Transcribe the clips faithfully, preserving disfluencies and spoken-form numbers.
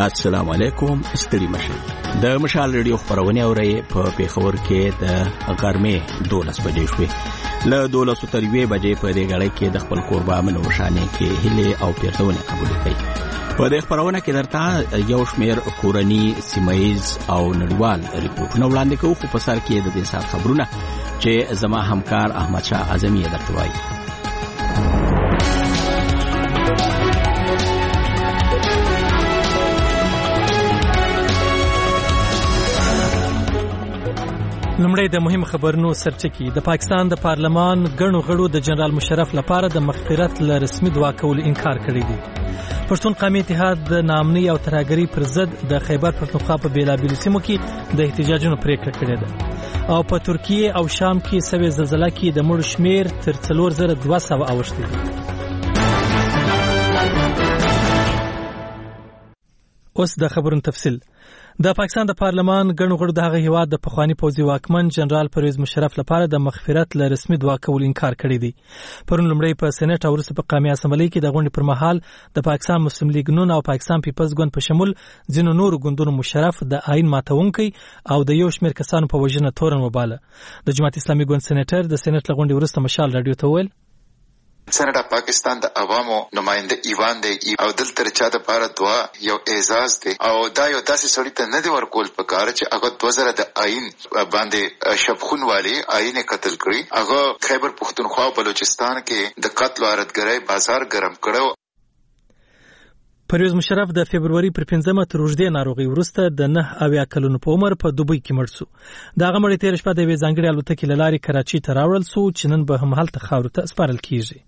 السلام علیکم. ستړي مشه. د مشال ریډیو خبرونه اوري په پیښور کې د غرمې دولس بجې شوې. له دولس تر یوې بجې په دې غړې کې د خپل قربا منو شانې کې هله او پیرتونه قبول کړي. په دې خبرونه کې درته یو شمېر کورنی سیمایز او نړیوال ریپورتونه وړاندې کوو، خو په سر کې د دې سات خبرونه چې زما همکار احمد شاه اعظمي درته وایي. لمړی د مهم خبرونو سرچکی. د پاکستان د پارلمان غړو غړو د جنرال مشرف لپاره د مغفرت ل رسمي دعا کول انکار کړی دی. پښتون قومي اتحاد د نامنۍ او ترهګرۍ پر ضد د خیبر پښتونخوا په بیلابیلو سیمو کې د احتجاجونو پریکړه کړې ده. او په ترکیه او شام کې سوي زلزلہ کې د مړو شمیر تر څلور زره دوه سوه اوښتی دی. اوس د خبرونو تفصیل. د پاکستان د پارلمان غړو غړو د هغه هیواد د پخوانی پوځي واکمن جنرال پرویز مشرف لپاره د مغفرت ل رسمي دعا کول انکار کړی دی. پرون لمړی په سېنات او وروسته په قومي اسمبلی کې د غونډې پر مهال د پاکستان مسلم لیگ نون او پاکستان پیپلز ګوند په شمول ځینو نورو ګوندونو مشرف د آئین ماتونکي او د یو شمېر کسانو په وژنه تورن وباله. د جماعت اسلامي ګوند سېناتر د سېنات له غونډې وروسته مشال رادیو ته ویل: سنټا پاکستان د عوامو نماینده ایوان دی او دلته چا د پاره دعا یو اعزاز دی او دا یو داسې سړی ته نه دی ورکول په کار چې هغه دوه زره د آئین باندې شبخون والی آئین قتل کړی. هغه خیبر پښتونخوا او بلوچستان کې د قتل او غارتګرۍ بازار ګرم کړو. پرویز مشرف د فبرवरी پر پنځمه تر اوږدې ناروغي وروسته د نه اویا کلونو په عمر په دوبۍ کې مړ شو. دغه مړی تیر شپه د یوې ځانګړې الوتکې له لارې کراچۍ ته راوړل شو چې نن به هم هلته خاورو ته سپارل کیږي.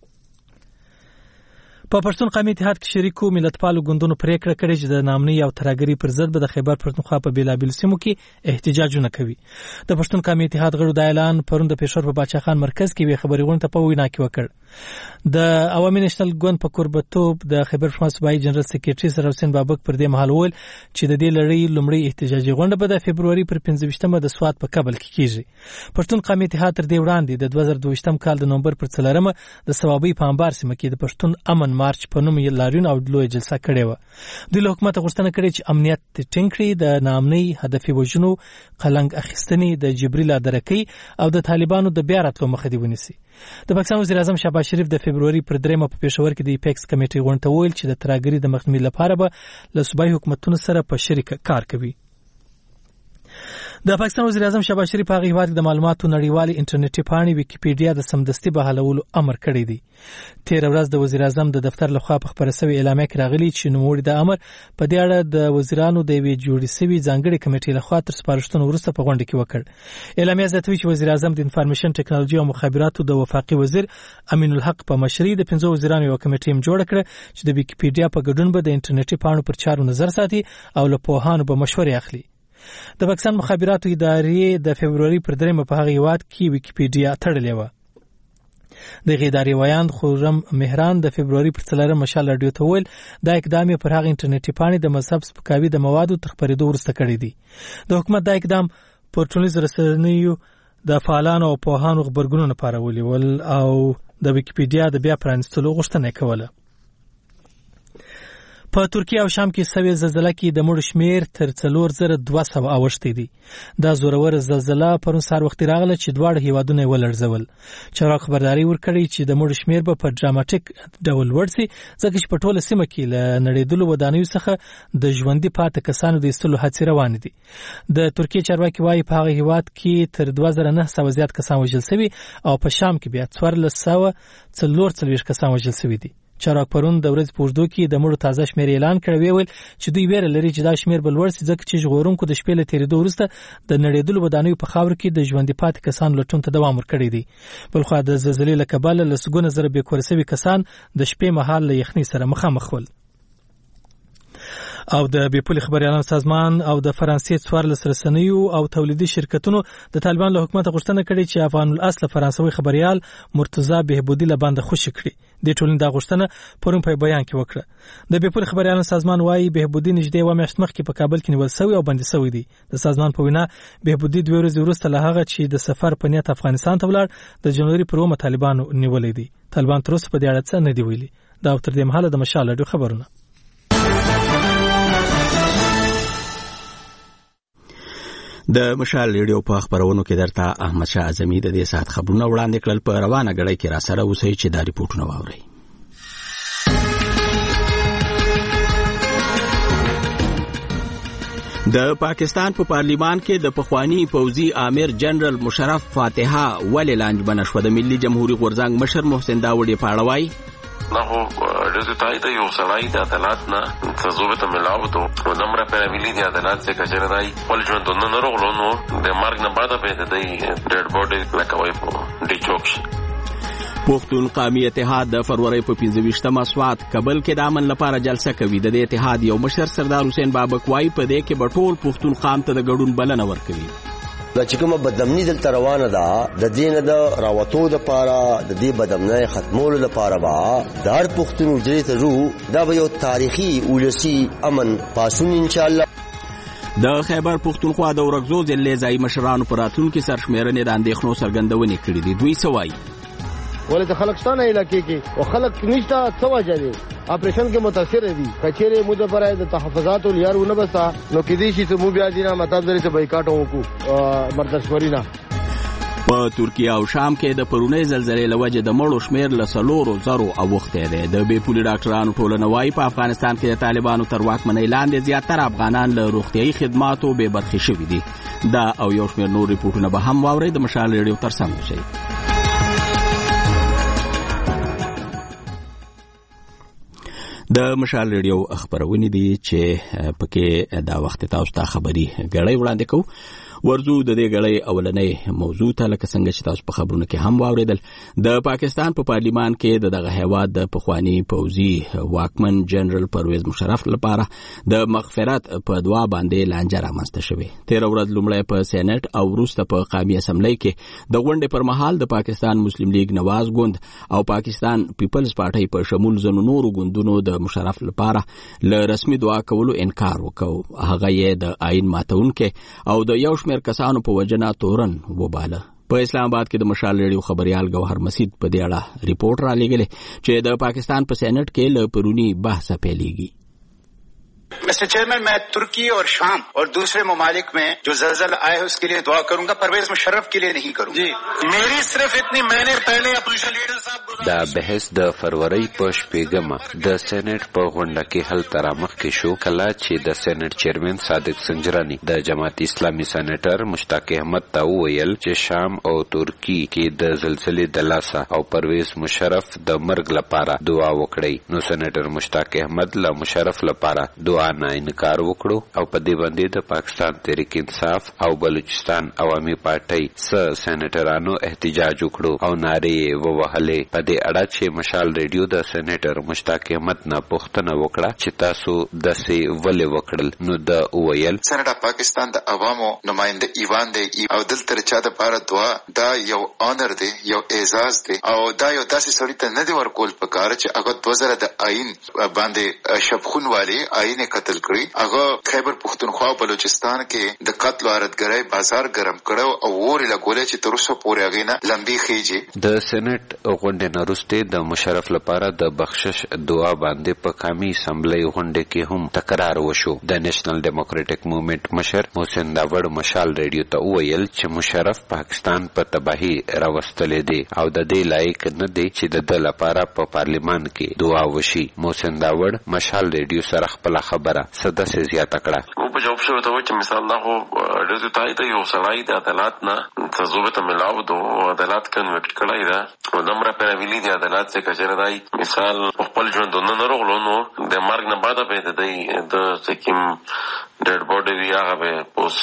په پښتون قومي اتحاد کې شریکو ملتپالو ګوندونو پریکړه کړې چې د نامنۍ او ترهګرۍ پر ضد به د خیبر پښتونخوا په بیلابیلو سیمو کې احتجاجونه کوي. د پښتون قومي اتحاد غړو د اعلان پرون د پېښور په باچا خان مرکز کې وی خبري غونډه په وینا کې وکړ. د عوامي نېشنل ګوند په قربتوب د خیبر پښتونخوا صوبایي جنرال سکرټري سر حسین بابک پر دې مهال ویل چې د دې لړۍ لومړی احتجاجي غونډه به د فبرवरी پر پنځه د سواد په کابل کې کیږي. پښتون قومي اتحاد تر دې وړاندې د دوه زره دوه کال د نومبر پر څلورمه د ثوابي په انبار سیمه کې د پښتون امن مارچ په نوم لارین او لوی جلسه کړې و. د حکومت غوښتنه کړې چې امنیت ټینګ کړي، د نامنۍ هدفي وژنو قلنګ اخیستنې د جبري لا درکې او د طالبانو د بیا راتلو مخه دی ونیسي. د پاکستان وزیر اعظم شهباز شریف د فبرवरी پر دریمه په پېښور کې د ایپیکس کمیټې غونډه ویل چې د ترهګرۍ د مخنیوي لپاره به له صوبایي حکومتونو سره په شریک کار کوي. د پاکستان وزیر اعظم شهباز شریف هغه هیواد د معلوماتو نړیوالې انټرنیټي پاڼې ویکیپیډیا د سمدستي بحالولو امر کړی دی. تیر ورځ د وزیر اعظم د دفتر لخوا په خبره شوی اعلامیه کې راغلی چې نوموړي د امر په دې اړه د وزیرانو د یوې جوړې شوې ځانګړې کمیټې لخوا تر سپارښتنو وروسته په غونډه کې وکړ. اعلامیه زیاتوي چې وزیر اعظم د انفارمیشن ټیکنالوژي او مخابراتو د وفاقي وزیر امین الحق په مشرۍ د پنځو وزیرانو یو کمیټې هم جوړه کړه چې د ویکیپیډیا په ګډون به د انټرنیټي پاڼو پر چارو نظر ساتي او له پوهانو به مشورې اخلي. د پاکستان مخابراتو ادارې د فبرवरी پر دریمه په هغه هیواد کې ویکیپیډیا تړلې و. د غیداري ویاند خورم مهران د فبرवरी پر څلورمه مشال رادیو ته ویل دا اقدام پر هغه انټرنیټي پاڼې د مذهب سپکاوي د موادو تر خپرېدو وروسته کړی دی. د حکومت دا اقدام پر ټولنیزو رسنیو د فعالانو او پوهانو خبرګونونه پارولي ول او د ویکیپیډیا د بیا پرانستلو غوښتنه کوله. په ترکیه او شام کې سوي زلزلہ کې د مړو شمیر تر څلور زره دوه سوه اوښتی دی. دا زورور زلزلہ پرون سهار وخت راغله چې دواړه هیوادونه ولړزول. چارواکو خبرداري ورکړې چې د مړو شمیر به په ډراماټیک ډول لوړ شي ځکه چې په ټوله سیمه کې له نړېدلو ودانیو څخه د ژوندي پاتې کسانو د ایستلو هڅې روانې دي. د ترکیه چارواکي وایي په هغه هیواد کې تر دوه زره نه سوه زیات کسان وژل شوي او په شام کې بیا څوارلس سوه څلور څلوېښت کسان وژل شوي دي. چارواک پرون د ورځې په اوږدو کې د مړو تازه شمیر اعلان کړی ویل چې دوی ویره لري چې دا شمیر به لوړ شي ځکه چې ژغورونکو د شپې له تېرېدو وروسته د نړېدلو ودانیو په خاورو کې د ژوندي پاتې کسانو لټون ته دوام ورکړی دی. بلخوا د زلزلې له کبله لسګونه زره بې کوره شوي کسان د شپې مهال له یخنۍ سره مخامخ ول. او د بیپولي خبريالانو سازمان او د فرانسې څوارلس رسنیو او تولیدي شرکتونو د طالبان له حکومت غوښتنه کړې چې افغان الاصل فرانسوي خبريال مرتضی بهبودي له باندې خوشي کړي. د ټولنې دا غوښتنه پرون په بیان کې وکړه. د بیپولي خبريالانو سازمان وايي بهبودي نږدې و میاشت مخکې په کابل کې نیول شوی او بندي شوی دی. د سازمان په وینا بهبودي دوه ورځې وروسته له هغه چې د سفر په نیت افغانستان ته ولاړ د جنوري پر اوومه طالبانو نیولې دي. طالبان تر اوسه په دې اړه څه نه دی ویلي. دا تر دې مهاله د مشال اډو خبرونه. د مشال ریډیو په خبرونو کې درته احمد شاه اعظمي د دې ساعت خبرونه وړاندې کړل. په روانه غړي کې را سره اوسئ چې دا ریپورتونه واورئ. د پاکستان په پا پارلیمان کې د پخوانی پوځي امیر جنرال مشرف فاتحه ولې لانجمن شو؟ د ملي جمهوریت غورځنګ مشر محسن داوود یې پاړوي نه هو رضایت د یو سړی د عدالت نه تزوبه ته ملاو ته نو دمره پر ویلي د عدالت څخه کچره دی ول ژوند نه نرغلو نو د مرګ نه بعد به د ډیډ بوډي لکوي په ډي چوکش. پښتون قومي اتحاد د فروری په پنځه ویشتمه سوات کابل کې د امن لپاره جلسه کوي. د دې اتحاد یو مشر سردار حسین بابک وايي په دې کې بټول پښتون قوم ته د ګډون بلنه ورکوي. دا چې کومه بدامني دلته روانه ده د دین د راوتو د پاره د دې بدامنۍ ختمولو لپاره با د هر پښتون وجري ته رو دا به یو تاریخي ولسی امن پاسون ان شاء الله. د خیبر پښتونخوا د ورغزو ضلع ځای مشرانو پر راتلونکي سرشمیرنې د اندېښنو څرګندونې کړې دي. دوی سوای ولې د خلکستانه علاقې کې او خلک نشته څه وجه دي اپریشن کې متاثر دي کچېره موږ پر د تحفظات او لیارونه بسا نو کې دي چې مو بیا دینه مطلب درې ته بایکاټ وکړو مردشورينا. په ترکیه او شام کې د پرونی زلزلې لوجه د مړو شمیر له څلورو زرو اوښتی دی. د بې پولي ډاکټرانو ټولنه وایي په افغانستان کې د طالبانو تر واکمنۍ لاندې زیاتره افغانان له روغتیایي خدماتو بې برخې شوي دي. دا او یو شمیر نور ریپورټونه به هم واورئ. د مشال ریډیو ترڅنګ اوسئ. د مشال ریډیو خبرونه دي چې پکې دا وخت تاسو ته خبري غړې وړاندې کوو. ورزو د دې غړې اولنې موضوع ته لکه څنګه چې تاسو په خبرونو کې هم واوریدل د پاکستان په پا پارلیمان کې د دغه هیواد د پخوانی پوځي واکمن جنرال پرویز مشرف لپاره د مغفرت په دعا باندې لانجه رامنځته شوې. تیر ورځ لومړی په سېنات او وروسته په قومي اسمبلی کې د غونډې پر مهال د پاکستان مسلم لیگ نواز ګوند او پاکستان پیپلز پارټي په شمول زنو نورو ګوندونو د مشرف لپاره له رسمي دعا کولو انکار وکاو. هغه یې د آئین ماتونکو او د یو شمېر کسانو په وجنه تورن وباله. په اسلام آباد کې د مشال ریډیو خبريال گوهر مسید په دې اړه ریپورت را لېږلی چې د پاکستان په سېنات کې له پرونی بحث پیلېږي. मिस्टर चेयरमैन, मैं तुर्की और शाम और दूसरे ममालिक में जो ज़लज़ला आए है उसके लिए दुआ करूंगा, परवेज मुशर्रफ के लिए नहीं करूंगा. जी मेरी सिर्फ इतनी, मैंने पहले अपोजिशन लीडर साहब دا بحث د فروری په شپږمه د سېنات په غونډه کې حل ترامخ کې شو کله چې د سېنات چیرمن صادق سنجرانی د جماعت اسلامي سېناتر مشتاق احمد ته ویل چې شام او ترکی کې د زلزلې د لاسه او پرویز مشرف د مرګ لپاره دعا وکړي. نو سېناتر مشتاق احمد له مشرف لپاره دعا نه انکار وکړو او په دې باندې د پاکستان تحریک انصاف او بلوچستان عوامي پارټي سره سېناترانو احتجاج وکړو او نارې ووهلې. په دې اړه چې مشال ریډیو د سېناتر مشتاق احمد نه پوښتنه وکړه چې تاسو داسې ولې وکړل نو د ویل سېنات پاکستان د عوامو نماینده ایوان دی او دلته چا د پاره دعا دا یو آنر دی، یو اعزاز دی او دا یو داسې سړی ته نه دی ورکول پکار چې هغه دوه زره د آئین باندې شپخون والی آئین قتل کړی. هغه خیبر پښتونخوا او بلوچستان کې د قتل او ارادګرۍ بازار ګرم کړو او ور لګولې چې تر اوسه پورې هغه نه لمبي خيږي. د سېنات غونډې نرسته د مشرف لپاره د بخشش دعا باندې په قومي اسمبلی غونډه کې هم تکرار وشو. د نېشنل ډیموکراټک موومېنټ مشر محسن داوود مشال ریډیو ته ویل چې مشرف پاکستان په تباہي راوستلې دي او د دې لایق نه دی چې د لپاره په پارلیمان کې دعا وشي. محسن داوود مشال ریډیو سره خپل خبره صدا سي زیاته کړه. او په جواب شو ته و چې مثال نه هو رضایت یو سړی د عدالت نه تزوبه ته ملاو دو عدالت کنورټ کړای دا او دمره پر ویلي د عدالت څخه کچره دی مثال خپل ژوند نه نرغلو نو د مرګ نه بعد به د د سکیم ډیډ بوډي وی هغه به پوس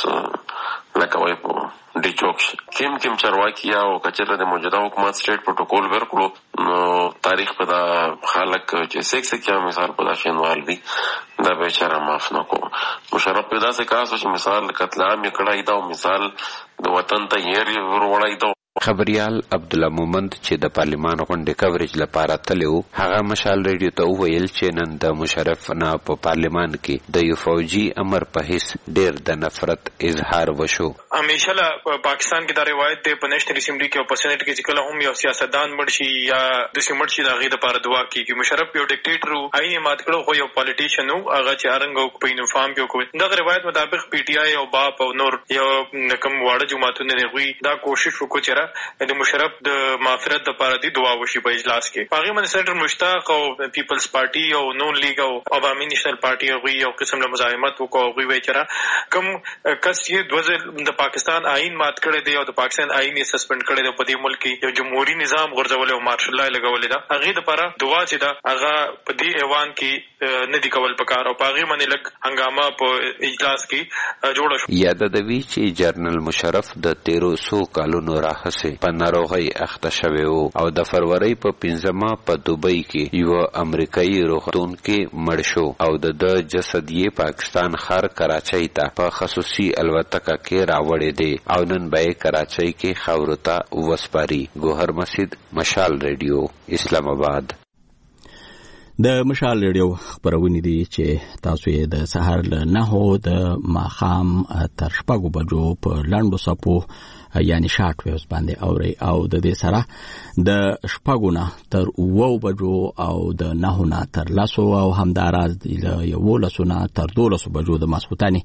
لکوي په ډي چوکش کیم کیم چرواکي او کچره د موجوده حکومت سټیټ پروتوکول ورکړو نو تاریخ په دا خلک چې سکس کې مثال په دا شنوال دي دا بیچاره معاف نه کو. مشرف پیدا سے کاسو چې مثال قتل عام کړای دا مثال د وطن ته یې وروړای دا. خبريال عبد الله مومند چې د پارلیمان غونډې کوریج لپاره تلو هغه مشال ریډیو ته ویل چې نن د مشرف نه په پارلیمان کې د یو فوجي امر په هیڅ ډېر د نفرت اظهار وشو. همیشه لا پاکستان کې دا روایت دی په نېشنل اسمبلی کې او په سېنات کې چې کله هم یو سیاستدان مړ شي یا داسې مړ شي د هغې دپاره دعا کېږي. مشرف یو ډیکټیټر و، آئین یې مات کړو، خو یو پالیټیشن و، هغه چې هرنګه په یونیفارم کې وکړو. دغه روایت مطابق پی ټي آی او باپ او نور یو کوم واړه جماعتونه دي هغوی دا کوشش وکړو چې را د مشرف د معافرت دپاره دي دعا وشي په اجلاس کې. په هغې باندې سېنټر مشتاق او پیپلز پارټي او نون لیګ او عوامي نیشنل پارټي هغوی یو قسم له مزاحمت وکړو. هغوی وایي چې را کوم کس چې دوه ځل د پاکستان آئین مات کړی دی او د پاکستان آئین یې سسپینډ کړی دی، په دې ملک کې یو جمهوري نظام غورځولی او مارشل لا یې لګولې ده، هغې دپاره دعا چې ده هغه په دې ایوان کې نه دي کول پکار او په هغې باندې لږ هنګامه په اجلاس کې جوړه شوه. یادوي چې جنرال مشرف د تیرو څو کالونو راهیسې په ناروغۍ اخته شوی و او د فروری په پنځمه په دوبۍ کې یو امریکایي روغتون کې مړ شو او د د جسد یې پاکستان ښار کراچۍ ته په خصوصي الوتکه کې راوړی دی او نن به یې کراچۍ کې خاورو ته وسپاري. ګوهر مسجد، مشال ریډیو، اسلام آباد. د مشال ریډیو خبرونه دي چې تاسو یې د سهار له نهو د ماښام تر شپږو بجو په لاندو سپو یعنی شارټ ویوز باندې اوري او د دې سره د شپږو نه تر اوو بجو او د نهو نه تر لسو او همداراز د یولسو نه تر دولسو بجو د ماسخوتاني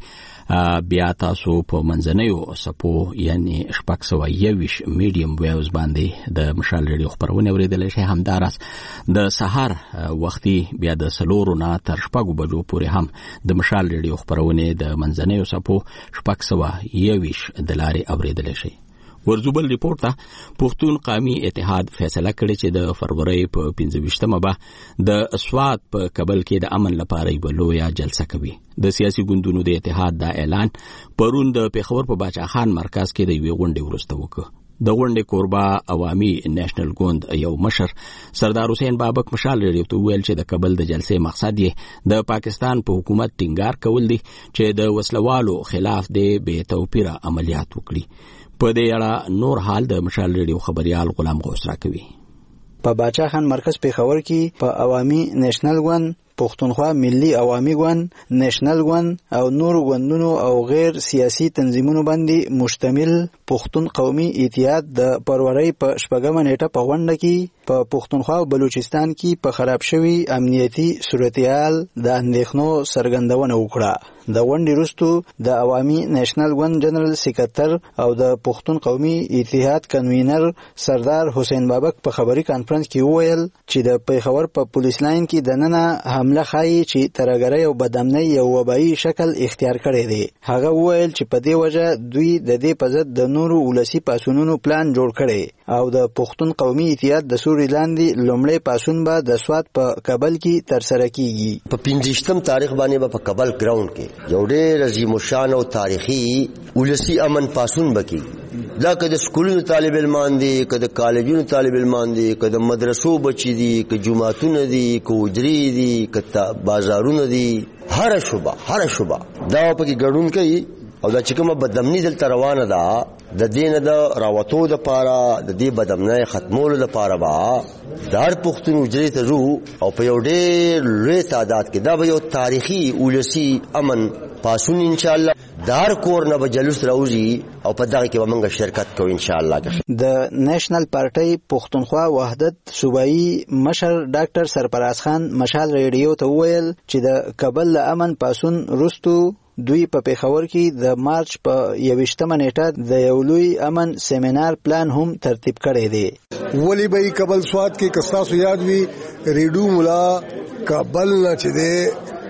بیا تاسو په منځنیو سپو یعنی شپږ سوه یویش میډیم ویوز باندې د مشال ریډیو خبرونه اوریدلی شئ. همداراز د سهار وختي بیا د څلورو نه تر شپږو بجو پورې هم د مشال ریډیو خبرونه د منځنیو سپو شپږ سوه یویش د لارې اوریدلی شئ. ورزوبل ریپورت ته پښتون قومي اتحاد فیصله کړې چې د فروری په پنځه ویشتمه به د سوات په کابل کې د امن لپاره یوه لویه جلسه کوي. د سیاسي ګوندونو د اتحاد دا اعلان پرون د پیښور په باچا خان مرکز کې د یوې غونډې وروسته وکړ. د غونډې کوربه عوامي نېشنل ګوند یو مشر سردار حسین بابک مشال ریډیو ته وویل چې د کابل د جلسې مقصد یې د پاکستان په حکومت ټینګار کول دي چې د وسلوالو خلاف د بې توپیره عملیات وکړي. په دې اړه نور حال د مشال ریډیو خبريال غلام غوث راکوي. په باچا خان مرکز پیښور کې په عوامي نېشنل ګوند، پښتونخوا ملي عوامي ګوند، نېشنل ګوند او نور ګوندونو او غیر سیاسي تنظیمونو باندې مشتمل پښتون قومي اتحاد د فروری په شپږمه نیټه په غونډه کې په پښتونخوا او بلوچستان کې په خراب شوي امنیتي صورتحال د اندېښنو څرګندونه وکړه. د غونډې وروسته د عوامي نېشنل ګوند جنرال سکرټر او د پښتون قومي اتحاد کنوینر سردار حسین بابک په خبري کانفرنس کې وویل چې د پیښور په پولیس لاین کې د ننه حمله ښایي چې ترهګرۍ او بدامنۍ یو وبایي شکل اختیار کړی دی. هغه وویل چې په دې وجه دوی د دې په ضد د نورو ولسي پاڅونونو پلان جوړ کړی او د پښتون قومي اتحاد د سوري لاندې لومړی پاڅون به د سوات په کابل کې ترسره کیږي. په پنځویشتم تاریخ باندې به په کابل ګراوند کې یو ډېر عظیم الشان او تاریخي ولسي امن پاڅون بکیږي. دا که د سکولونو طالب علمان دي، که د کالجونو طالب علمان دي، که د مدرسو بچي دي، که جوماتونه دي، که حجرې دي، که بازارونه دي، هر شوبه هر شوبه دا پکې ګډون کوي او دا چې کومه بدامني دلته روانه ده د دې نه د راوتو دپاره د دې بدامنۍ ختمولو دپاره به د هر پښتون حجرې ته ځو او په یو ډېر لوی تعداد کې دا به یو تاریخي ولسي امن پاڅون انشاءالله د هر کور نه به جلوس راوځي او په دغه کې به موږ شرکت کوو انشاءالله. د نېشنل پارټۍ پښتونخوا وحدت صوبایي مشر ډاکټر سرفراز خان مشال ریډیو ته وویل چې د کابل له امن پاڅون وروسته دوی په پیښور کې د مارچ په یویشتمه نیټه د یو لوی امن سیمینار پلان هم ترتیب کړی دی. ولی به کابل سوات کې کستاسو یاد وي ریډیو مولا کابل نه چې دی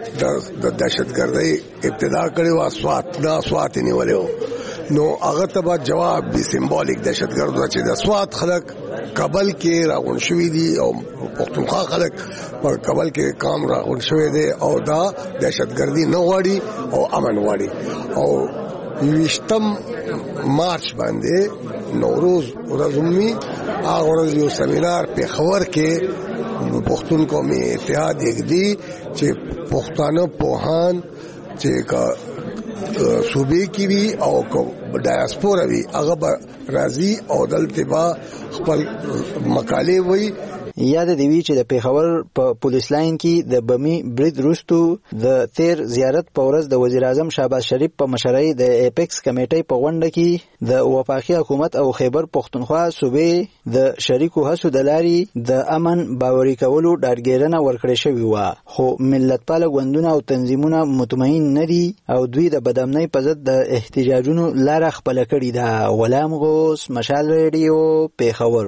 د دهشتګردۍ ابتدا کړې وه، سوات دا سوات یې نیولی و، نو هغه ته به جواب وي سمبولیک دهشتګرد چې د سوات خلک کابل کې راغونډ شوي دي او پښتونخوا خلک په کابل کې کام راغونډ شوی دی او دا دهشتګردي نه غواړي او امن غواړي. او یویشتم مارچ باندې نوروز ورځ ومي هغه ورځ یو سیمینار پیښور کې پښتون قومي اتحاد یګدي چې پښتانه پوهان چې کا صوبې کې وي او ډایاسپورا وي هغه به راځي او دلته به خپل مقالې وي یاد دی وی چې د پیښور په پولیس لاین کې د بمی برید وروستو د تیر زیارت په ورځ د وزیر اعظم شهباز شریف په مشرۍ د ایپکس کمیټې په غونډه کې د وفاقي حکومت او خیبر پختونخوا صوبې د شریکو هڅو د لارې د امن باوري کولو ډاډګیرنه ورکړې شوې وه، خو ملتپاله ګوندونه او تنظیمونه مطمئن نه دي او دوی د بدامنۍ په ضد د احتجاجونو لاره خپله کړې ده. غلام غوث، مشال ریډیو، پیښور.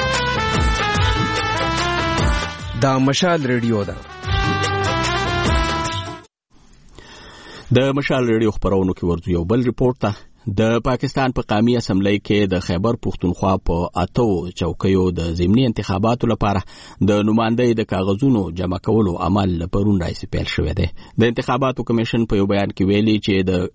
دا مشال ریډیو ده. د مشال ریډیو خبرونو کې ورته یو بل ریپورت ته. د پاکستان په قومي اسمبلی کې د خیبر پختونخوا په اتو چوکیو د ضمني انتخاباتو لپاره د نمائندۍ د کاغذونو جمع کولو عمل پرون راځي پیل شوی دی. د انتخاباتو کمیشن په یو بیان کې ویلي چې د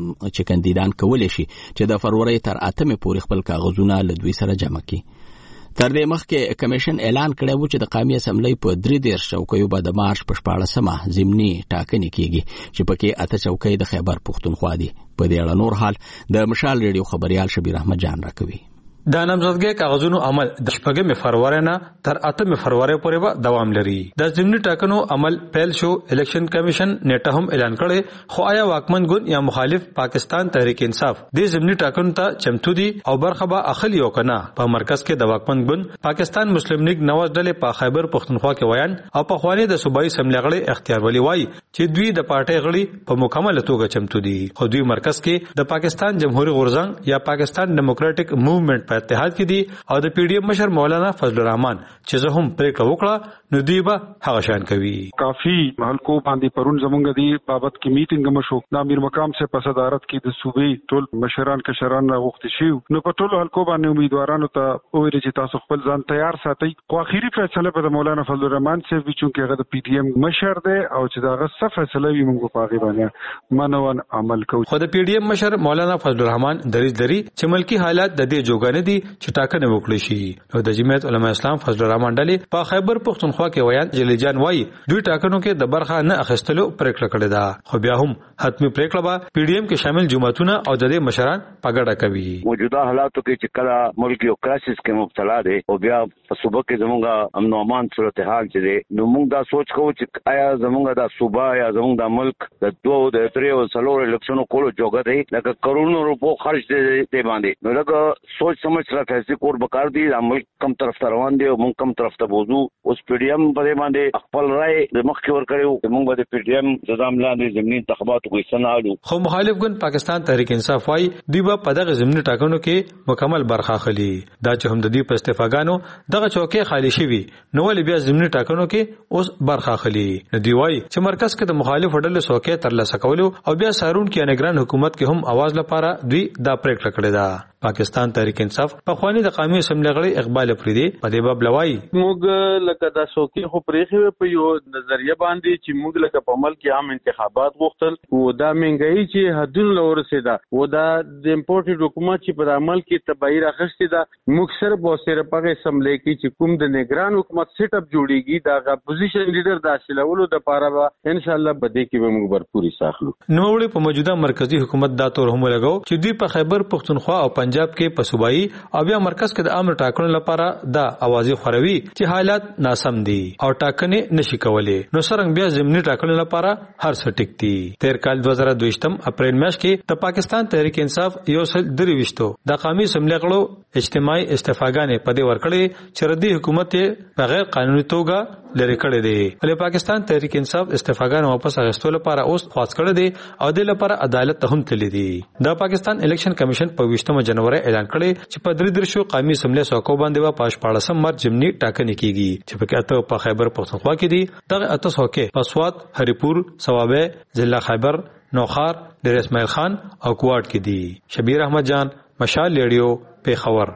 چې کاندیدان کولای شي چې د فروری تر اتمې پورې خپل کاغذونه له دوی سره جمع کړي. تر دې مخکې کمیشن اعلان کړی و چې د قومي اسمبلی په درې دېرش چوکیو به د مارچ په شپاړسمه ضمني ټاکنې کیږي چې پکې اته چوکۍ د خیبر پختونخوا دي. په دې اړه نور حال د مشال ریډیو خبريال شبیر احمد جان راکوي. د نامزدګۍ کاغذونو عمل د شپږمې فروری نه تر اتمې فروری پورې به دوام لري. د ضمني ټاکنو عمل پیل شو. الیکشن کمیشن نیټه هم اعلان کړي، خو آیا واکمن ګوند یا مخالف پاکستان تحریک انصاف د ضمني ټاکنو ته چمتو دي او برخه به اخلي او کنه؟ په مرکز کې د واکمن ګوند پاکستان مسلم لیگ نواز ډلې په خیبر پختونخوا کې ویان او په خواني د صوبایي اسمبلی غړي اختیار ولي وای چې دوی د پارټي غړي په مکمل توګه چمتو دي، خو دوی مرکز کې د پاکستان جمهوریت غورځنګ یا پاکستان ډیموکراټک موومېنټ په اتحاد کې دي او د پی ډی ایم مشر مولانا فضل الرحمن چې زه هم پریکړه وکړه نو دوی به هغه شان کوي. کافی حلقو باندې پرون زمونږ دی بابت کې میټینګ مشو د امیر مقام سے په صدارت کې د صوبې ټول مشران کشران غوښتي شي نو په ټولو حلقو باندې امیدوارانو ته وایي چې تاسو خپل ځان تیار ساتئ. خو اخیری فیصله په مولانا فضل الرحمن سے وی چې هغه د پی ډی ایم مشر دی او چې داغه څه فیصله وي موږ په هغه باندې منون عمل کوو. خو د پی ډی ایم مشر مولانا فضل الرحمن دریځ لري چې ملکی حالات د دې جوګانه دي چې ټاکنه وکړي شي. نو د جمعیت علماء اسلام فضل الرحمن ډلې په خیبر پختونخوا کې ویان جلی جان وایي دوی ټاکنو کې د برخه نه اخیستلو پریکړه کړې ده، خو بیا هم حتمی پریکړه به پی ډی ایم کې شامل جماعتونه او د دې مشران په ګډه کوي. موجوده حالاتو کې چې کله ملک یو کرایسس کې مبتلا دی او بیا په صوبه کې زموږه امن او امان صورتحال چې دی نو موږ دا سوچ کوو چې آیا زموږه د صوبه یا زموږ د ملک د دوه د درې او څلور الیکشنو کولو جوګه دی لکه کروڑونو روپو خرج دی باندې نو لکه سوچ سمجھ سره فیصله کول بکار دی د ملک کم طرف ته روان دی او موږ کم طرف ته بوزو. اوس پی ډی ایم په باندې خپل رائے د مخکې ور کړو موږ د پی ډی ایم نظام لاندې ضمني انتخاباتو کوي سنالو. خو مخالف ګوند پاکستان تحریک انصاف وايي دوی په دغه ضمني ټاکنو کې مکمل برخه اخلي. دا چې هم د دې په استفاګانو دغه چوکۍ خالی شوی نو ولې بیا ضمني ټاکنو کې اوس برخه اخلي. نو دی وايي چې مرکز کې د مخالف ډلې څوکۍ ترلاسه کولو او بیا سارون کې نگران حکومت کې هم आवाज لپاره دوی دا پریکړه کړې ده. پاکستان تحریک انصاف په خواني د قومي اسمبلی غړي اقبال افریدي په دې باب لوي موږ لکه د شوکي خو پرېخي په یو نظریه باندې چې موږ لکه په عمل کې عام انتخابات غوښتل او دا منګي چې حدود لور سیدا و دا د امپورټډ حکومت چې په عمل کې تبعیر اخستې دا موږ صرف او صرف په اسمبلی کې چې کوم د نگران حکومت سیټ اپ جوړیږي دا اپوزیشن لیډر داخلولو د پاره به ان شاء الله بده کې به موږ برپوري ساخلو. نو وړي په موجوده مرکزی حکومت دا تور هم لګاو چې دوی په خیبر پختونخوا او پنجاب کې په صوبایي او بیا مرکز کې د امر ټاکنو لپاره دا اوازې خوروي چې حالات ناسم دي او ټاکنې نشي کولای نو څنګه بیا ضمني ټاکنو لپاره هر څه ټیک دي. تیر کال دوه زره دوه اپریل میاشت کې د پاکستان تحریک انصاف یو سل درويشتو د قومي اسمبلی غړو اجتماعي استفاګانې په دې ورکړې چې ردی حکومت بغیر قانوني توګه لری کړې دي. ولې پاکستان تحریک انصاف استفاګانې واپس اخیستلو لپاره اوس خاص کړې دي او د لپاره عدالت ته هم تللی دي. د پاکستان الیکشن کمیشن په ویشتمه جنوري اعلان کړی چې په درې درشو قومي اسمبلی څوکو باندې وا پاش پاړسم مر جمنی ټاکنې کیږي چې په اته په خیبر پختونخوا کې دي دغه اته څوکې په سوات، هریپور، ثوابه، ضلع خیبر، نوخار، ډیر اسماعیل خان او کوټ کې دي. شبیر احمد جان، مشال ریډیو، پیښور.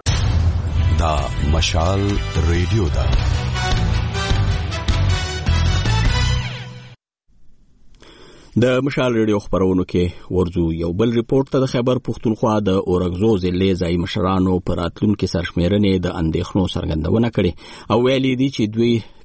دا مشال ریډیو دا د مشال ریډیو خبرونو کې ورزو یو بل ریپورت ته د خیبر پختونخوا د اورګزو ضلع ځای مشرانو پر اتلونکو سرشمیرنې د اندېښنو څرګندونه کړې او ویلي دي چې دوی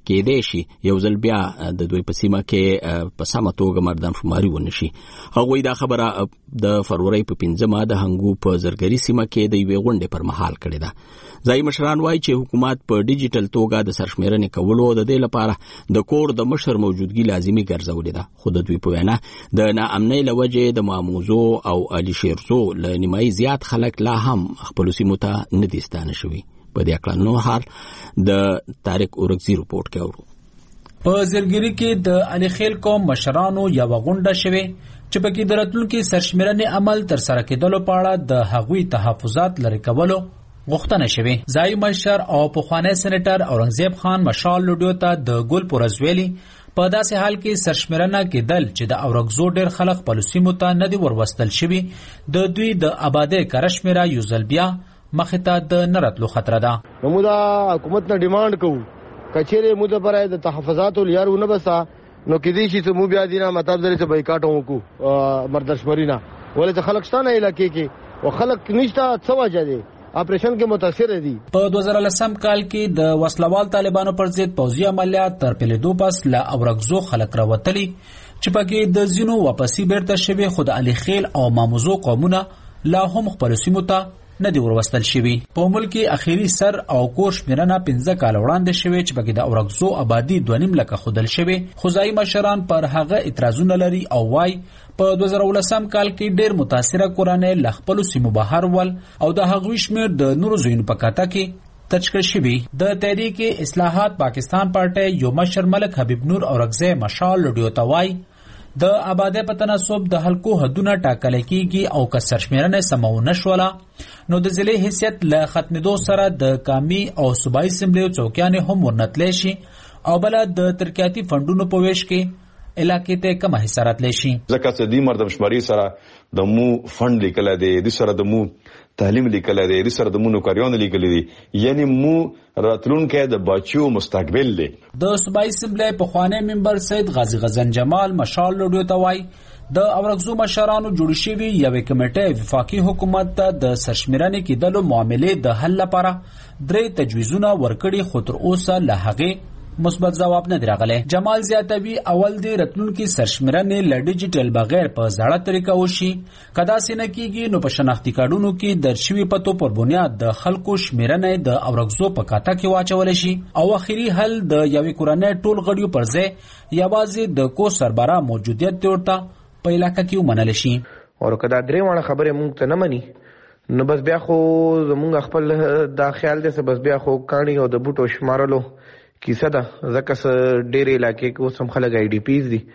کېدای شي یو ځل بیا د دوی په سیمه کې په سمه توګه مردم شماري ونشي. هغوی دا خبره د فروری په پنځمه د هنګو په زرګري سیمه کې د یوې غونډې پر مهال کړې ده. ځایي مشران وایي چې حکومت په ډیجیټل توګه د سرشمیرنې کولو د دې لپاره د کور د مشر موجودګي لازمي ګرځولې ده، خو د دوی په وینا د ناامنۍ له وجې د ماموزو او علي شیرزو له نیمایي زیات خلک لا هم خپلو سیمو ته نه دي ستانه شوي. په دې اړه نور حال د طارق اورکزي رپورټ کې اورو. په زرګري کې د علي خیل قوم مشرانو یو غونډه شوه چې پکې د راتلونکي سرشمیرنې عمل تر سره کېدلو په اړه د هغوی تحفظات لري کولو غوښتنه شوه. ځایي مشر او پخوانی سېنیټر اورنګزیب خان مشال لوډیو ته د ګل پرزویلی په داسې حال کې سرشمیرنه کېدل چې د اورګزو ډېر خلک خپلو سیمو ته نه دي وروستل شوي، د دوی د آبادۍ کره شمېره یو ځل بیا مخې ته د نه راتلو خطره ده. موږ د حکومت نه ډیمانډ کوو که چیرې موږ دپاره د تحفظاتو لیار ونه بسه نو کېدای شي چې موږ بیا دې نه مطلب درې څه بایکاټ وکړو مردشمري نه، ولې چې خلک شته نه علاقې کې او خلک نشته څه وجه دی اپریشن کې متاثر دي. په دوه زره لسم کال کې د وسلوال طالبانو پر ضد پوځي عملیات تر پیلېدو پس له اورګزو خلک راوتلي چې پکې د ځینو واپسي بیرته شوي، خو د علي خیل او ماموزو قومونه لا هم خپلو سیمو ته نه دي وروستل شوي. په ملک کې اخیری سر او کور شمیرنه پنځه کاله وړاندې شوې چې پکې د اورګزو آبادي دوه نیم لکه ښودل شوې، خو ځایي مشران پر هغه اعتراضونه لري او وایي په دوه زره ولسم کال کې ډېر متاثره کورنۍ له خپلو سیمو بهر ول او د هغوی شمېر د نورو ځایونو په کاته کې تچ کړل شوي. د تحریک اصلاحات پاکستان پارټۍ یو مشر ملک حبیب نور اورګزی مشال لوډیو ته وایي د آبادۍ په تناسب د حلقو حدونه ټاکلی کېږي او که سرشمیرنه سمه ونه شوله نو د ضلعې حیثیت له ختمېدو سره د قامي او صوبایي اسمبلیو څوکیانې هم ورنتلی شي او بله د ترقیاتي فنډونو په ویش کې علاقې ته کمه حصه راتلی شي. ځکه چې دې مردم شماري سره د مو فند لیکلی دی، د سره د مو تعلیم لیکلی دی، د سره د مو نوکریانو لیکلی دي، یعنی مو راتلونکی د بچو مستقبل دی. د صوبایي اسمبلی پخوانی ممبر سید غازي غزن جمال مشال لوډیو ته وایي د اورګزو مشرانو جوړ شوي یوې کمیټې وفاقي حکومت ته د سرشمیرنې کېدلو معاملې د حل لپاره درې تجویزونه ورکړي، خو تر اوسه له هغې مثبت جواب نه دی راغلی. جمال زیاتوي اول د راتلونکي سرشمیرنې له ډیجیټل بغیر په زړه طریقه وشي، که داسې نه کېږي نو په شناختي کارډونو کې درج شوي پتو پر بنیاد د خلکو شمیرنې د اورګزو په کاته کې واچولی شي او اخري حل د یوې کورنۍ ټول غړیو پر ځای یوازې د کور سربراہ موجودیت ته ورته په علاقه کې ومنلی شي. او که دا درې واړه خبرې موږ ته نه مني نو بس بیا خو زموږ خپل دا خیال دی چې بس بیا خو کاڼي او د بوټو شمارلو کیسه ده، ځکه چې ډېرې علاقې کې اوس هم خلک آی ډي پیز دي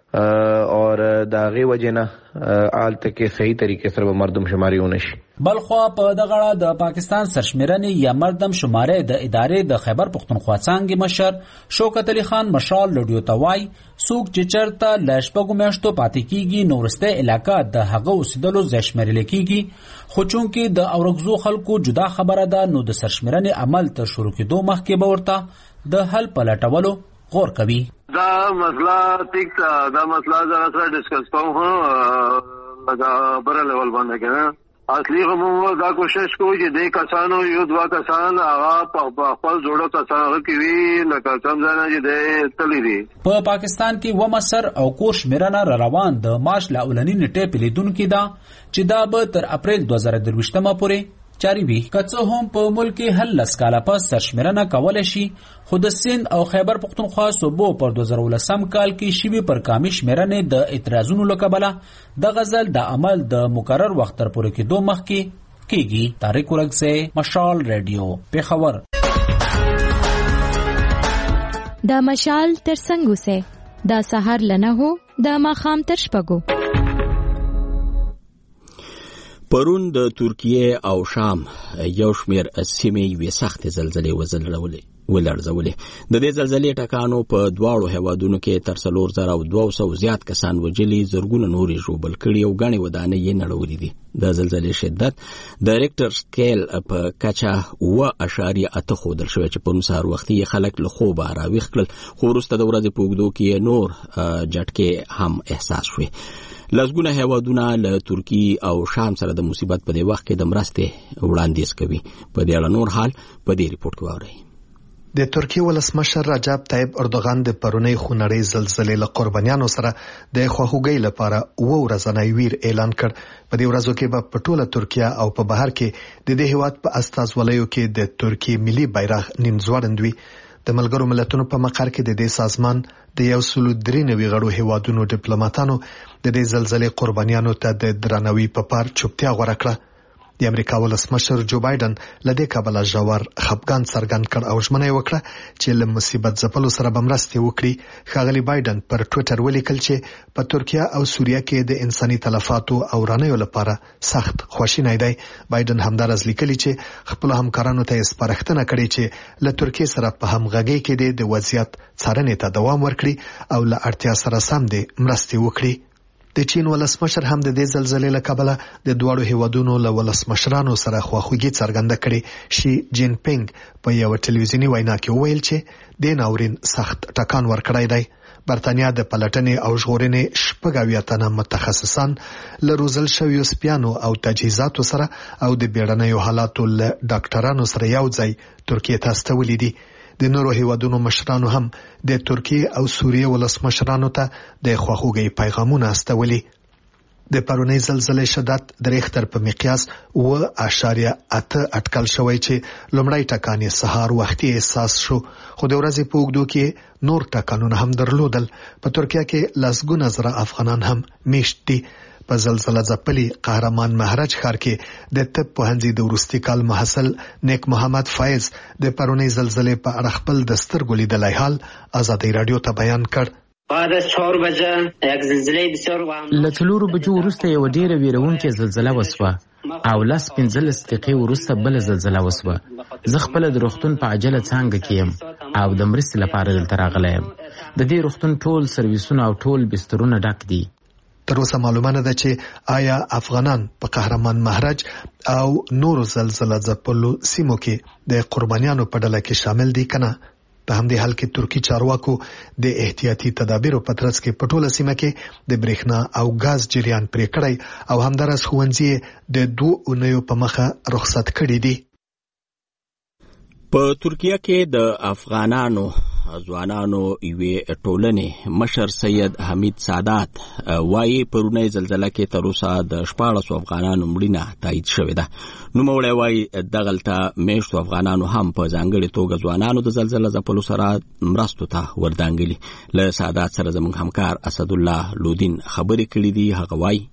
اور د هغې وجې نه هلته کې صحیح طریقې سره به مردم شماري ونه شي. بلخوا په دغه اړه د پاکستان سرشمیرنې یا مردم شمارې د ادارې د خیبر پښتونخوا څانګې مشر شوکت علي خان مشال لوډیو ته وایي څوک چې چېرته له شپږو میاشتو پاتې کېږي نو وروستی علاقه د هغه اوسېدلو ځای شمېرلی کېږي، خو چونکې د اورګزو خلکو جدا خبره ده نو د سرشمیرنې عمل تر شروع کېدو مخکې به ورته د حل په لټولو غور کوي. دا مسله ټیک ده، دا مسله زه سره ډسکس کوم لکه بره لیول باندې که اصلي خو موږ دا کوشش کوو چې دې کسانو یو دوه کسان هغه په خپل جوړو کسان هغه کې وي لکه کوم ځای نه چې دی تللی دي. په پاکستان کې اوومه سر او کور شمېرنه را روان د مارچ له اولني نېټې پیلیدونکې ده چې دا به تر اپریل دوه زره درویشتمه پورې جاری وي. که څه هم په ملک کې هل لس کاله پس سرشمیرنه کولی شي، خو د سند او خیبر پښتونخوا صوبو پر دوه زره ولسم کال کې شوي پر کامي شمیرنې د اعتراضونو له کبله دغه ځل د عمل د مقرر وخت تر پورې کېدو مخکې کېږي. طارق اورکزی، مشال ریډیو، پېښور. دا مشال تر څنګ اوسئ، دا سهار له نهو دا ماښام تر شپږو. پرون د ترکیه او شام یو شمیر سیمې یوې سختې زلزلې ولړزولې. د دې زلزلې ټکانو په دواړو هیوادونو کې تر څلور زره او دوه سوه زیات کسان وژلي، زرګونه نور یې ژوبل کړي او ګڼې ودانۍ یې نړولې دي. د زلزلې شدت د ریکټر سکیل په کچه اوه اشاریه اته ښودل شوی چې پرون سهار وختي یې خلک له خوبه راویښ کړل، خو وروسته د ورځې په اوږدو کې یې نور جټکې هم احساس شوې. لسګونه هیوادونه له ترکی او شام سره د مصیبت په دې وخت کې د مرستې وړاندیز کوي. په دې اړه نور حال په دې ریپورت کې واورئ. د ترکیه ولسمشر رجب طیب اردوغان د پرونی خونړۍ زلزلې له قربانیانو سره د خواخوږۍ لپاره و ورځنی ویر اعلان کړ. په دې ورځو کې به په ټوله ترکیه او په بهر کې د دې هیواد په استازولیو کې د ترکیه ملي بیرغ نیم ځوړند وي. د ملګرو ملتونو په مقر کې د دې سازمان د یو سل درې نوي غړو هیوادونو ډیپلوماټانو د دې زلزلې قربانیانو ته د درناوي په پار چوپتیا غوړه کړه. د امریکا ولسمشر جو بایدن لدې کابل ژور خپګان څرګند کړ او ژمنه وکړه چې له مصیبت ځپلو سره به مرسته وکړي. ښاغلي بایدن پر ټوئیټر ولیکل چې په ترکیه او سوریه کې د انساني تلفاتو او رانیو لپاره سخت خواشینی دی. بایدن همدارس لیکلي چې خپل همکارانو ته سپارښتنه کړې چې له ترکیه سره په همغږۍ کې د وضعیت څارنې ته دوام ورکړي او له اړتیا سره سم د مرستې وکړي. د چین ولسمشر هم د دې زلزلې له کبله د دواړو هیوادونو له ولسمشرانو سره خواخوږي څرګنده کړې. شي جین پینګ په یو ټلویزیوني وینا کې وویل چې د ناورین سخت ټکان ورکړی دی. برتانیا د پلټنې او ژغورنې شپږ اویا تنه متخصصان له روزل شویو سپیانو او تجهیزاتو سره او د بیړنیو حالاتو له ډاکټرانو سره یو ځای ترکیه ته استولي دي. د نورو هیوادونو مشرانو هم د ترکیه او سوریه ولسمشرانو ته د خواخوږۍ پیغامونه استولي. د پرونی زلزلې شدت د ریختر په مقیاس اوه اعشاریه اته اټکل شوی چې لومړی ټکان یې سهار وختي احساس شو، خو د ورځې په اوږدو کې نور ټکانونه هم درلودل. په ترکیه کې لسګونه زره افغانان هم میشت دي. په زلزلہ ځپلي قهرمان مهرج ښار کې د طب پوهنځي د وروستي کال محصل نیک محمد فایز د پرونی زلزلې په اړه خپل د سترګو لیدلی حال ازادي رادیو ته بیان کړ. بعد از چهار بجه یک زلزله بسیار وحشتناک له څلورو بجو وروسته یو ډیره ویرونکې زلزله وسوه او لس پنځلس دقیقې وروسته بل زلزله وسوه. زه خپل د روغتون په عجله څانګه کې یم او د مرستې لپاره دلته راغلی یم. د دې روغتون ټول سرویسونه او ټول بسترونه ډک دي. تر اوسه معلومه نه ده چې آیا افغانان په قهرمان مهرج او نورو زلزلہ ځپلو سیمو کې د قربانیانو په ډله کې شامل دي کنه. په همدې حال کې ترکی چارواکو د احتیاطي تدابیرو په ترڅ کې په ټوله سیمه کې د برېښنا او غاز جریان پرې کړی او همدارس ښوونځي د دوه اونیو په مخه رخصت کړي دي. په ترکیه کې د افغانانو ځوانانو یوې ټولنې مشر سید حمید سادات وایي پرونی زلزله کې تر اوسه د شپاړسو افغانانو مړینه تایید شوې ده. نوموړی وایي دغلته میشتو افغانانو هم په ځانګړې توګه ځوانانو د زلزله ځپلو سره مرستو ته وردانګلي. له سادات سره زموږ همکار اسدالله لودین خبرې کړې دي. هغه وایي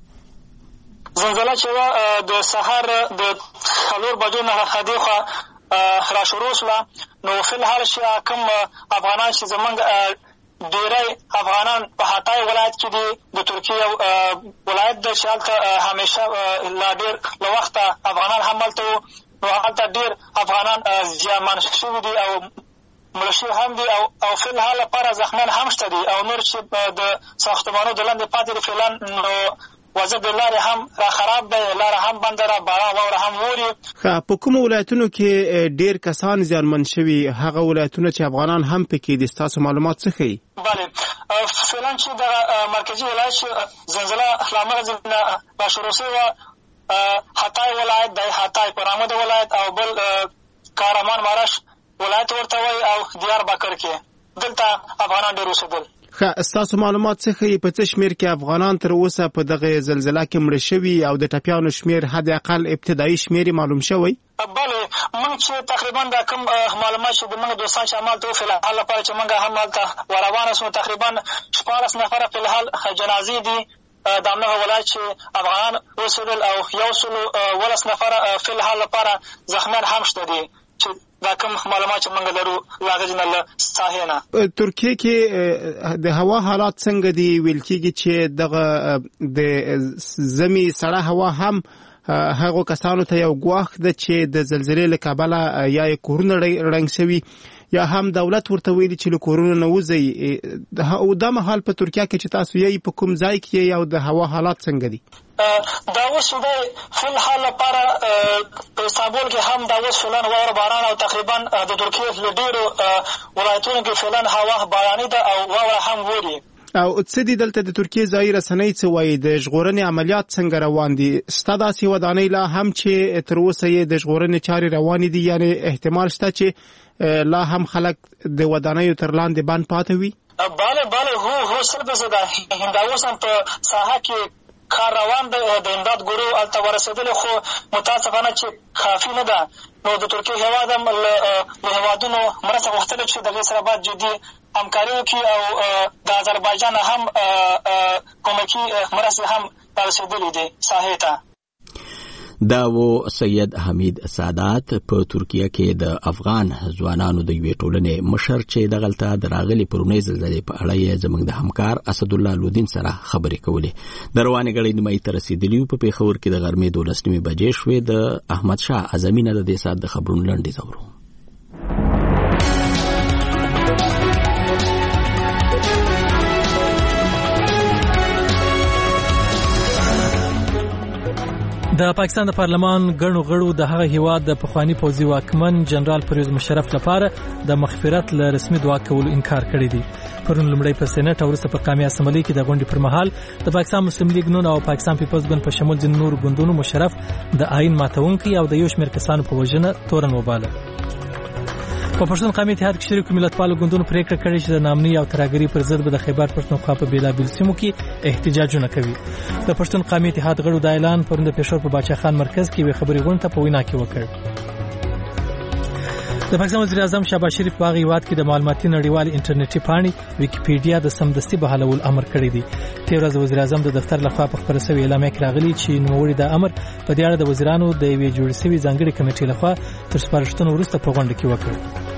زلزله چې د سهار د څلور بجو نه هدیخوا را شروع شوه، نو فی الحال چې کوم افغانان چې زمونږ ډیری افغانان په حتای ولایت کې دي، د ترکیه ولایت د چې هلته همیشه لا ډېر له وخته افغانان هم هلته وو، نو هلته ډېر افغانان زیانمن شوي دي او مړه شوي هم دي او او فی الحال لپاره زخمیان هم شته دي او نور چې د ساختمانو د لاندې پاتې دي فعلا نو وضع د لارې هم را خراب دی، لاره هم بنده ده، باران واوره هم اوري. ښه، په کومو ولایتونو کې ډېر کسان زیانمن شوي، هغه ولایتونه چې افغانان هم پکې دي، ستاسو معلومات څه ښیي؟ بله، فعلا چې دغه مرکزي ولایت چې زلزله له همغه ځای نه را شروع شوې وه، حتای ولایت دی، حتای پرامد ولایت او بل کارمان مارش ولایت ورته وایي او دیاربکر کې دلته افغانان ډېر اوسېدل. ښه، ستاسو معلومات څه ښیي په څه شمېر کې افغانان تر اوسه په دغه زلزله کې مړه شوي او د ټپیانو شمېر حد اقل ابتدایي شمېر معلوم شوی؟ بله، موږ چې تقریبا دا کوم معلومات چې د موږ دوستان چې همالته وو فی الحال لپاره چې موږ هم هلته وروانه سو، تقریبا شپاړس نفره فی الحال جنازې دي د همدغه ولایت چې افغانان اوسېدل او یو سلو ولس نفره فی الحال لپاره زخمیان هم شته دي چې دا کوم معلومات چې موږ لرو له هغې نه له ساحې نه. ترکیه کې د هوا حالات څنګه دي؟ ویل کېږي چې دغه د زمي سړه هوا هم هغو کسانو ته یو ګواښ ده چې د زلزلې له کبله یا یې کورونه ړنګ شوي یا هم دولت ورته ویلي چې له کورونو نه وځئ. او دا مهال په ترکیه کې چې تاسو یې په کوم ځای کې یې او د هوا حالات څنګه دي؟ دا اوس دی فی الحال لپاره په استانبول کې هم دا اوس فعلا واوره باران او تقریبا د ترکیې له ډېرو ولایتونو کې فعلا هوا باراني ده او واوره هم وري. او څه دي دلته د ترکیه ځایي رسنۍ څه وایي د ژغورنې عملیات څنګه روان دي ستا داسې ودانۍ لا هم چې تر اوسه یې د ژغورنې چارې روانې دي یعنی احتمال شته چې لا هم خلک د ودانیو تر لاندې بند پاتې وي بله بله هو هو سل بزده همداوس هم په ساحه کې کار روان دی د امداد ګروه هلته ورسېدلې خو متاسفانه چې کافي نه ده نو د ترکیې هېواد هم له هېوادونو مرسته غوښتله چې د هغې سره باید جدي همکاري وکړي او د اذربایجان هم کومکي مرستې هم رسېدلې دي ساحې ته دا و سید حمید سادات په ترکیه کې د افغان ځوانانو د یوې ټولنې مشر چې دغلته د راغلي پرونۍ زلزلې په اړه یې زموږ د همکار اسدالله لودین سره خبرې کولې د روانې ګړۍ نیمایي ته رسېدلي په پېښور کې د غرمې دولس نیمې بجې شوې د احمد شاه اعظمي نه د دې ساعت د خبرونو لنډیز اورو د پاکستان د پارلمان ګڼو غړو د هغه هیواد د پخوانی پوځي واکمن جنرال پرویز مشرف لپاره د مغفرت له رسمي دعا کولو انکار کړی دی پرون لومړی په سېنات او وروسته په قومي اسمبلی کې د غونډې پر مهال د پاکستان مسلم لیگ نون او پاکستان پیپلز ګوند په شمول ځینو نورو ګوندونو مشرف د آئین ماتونکي او د یو شمېر کسانو په وژنه تورن وباله په پښتون قومي اتحاد کې شریکو ملتپالو ګوندونو پریکړه کړې چې د نامني او ترهګرۍ پر ضد به د خیبر پښتونخوا په بېلابېلو سیمو کې احتجاجونه کوي د پښتون قومي اتحاد غړو دا اعلان پرون د پېښور په باچا خان مرکز کې یوې خبري غونډې ته په وینا کې وکړ د پاکستان وزیر اعظم شهباز شریف په هغه هیواد کې د معلوماتي نړیوالې انټرنیټي پاڼې ویکیپیډیا د سمدستي بحالول امر کړی دی تیر ورځ وزیر اعظم د دفتر لخوا په خبره شوی اعلامیه کې راغلی چې نوموړي د امر په دې اړه د وزیرانو د یوې جوړې شوې ځانګړې کمیټې لخوا تر سپارښتنو وروسته په غونډه کې وکړ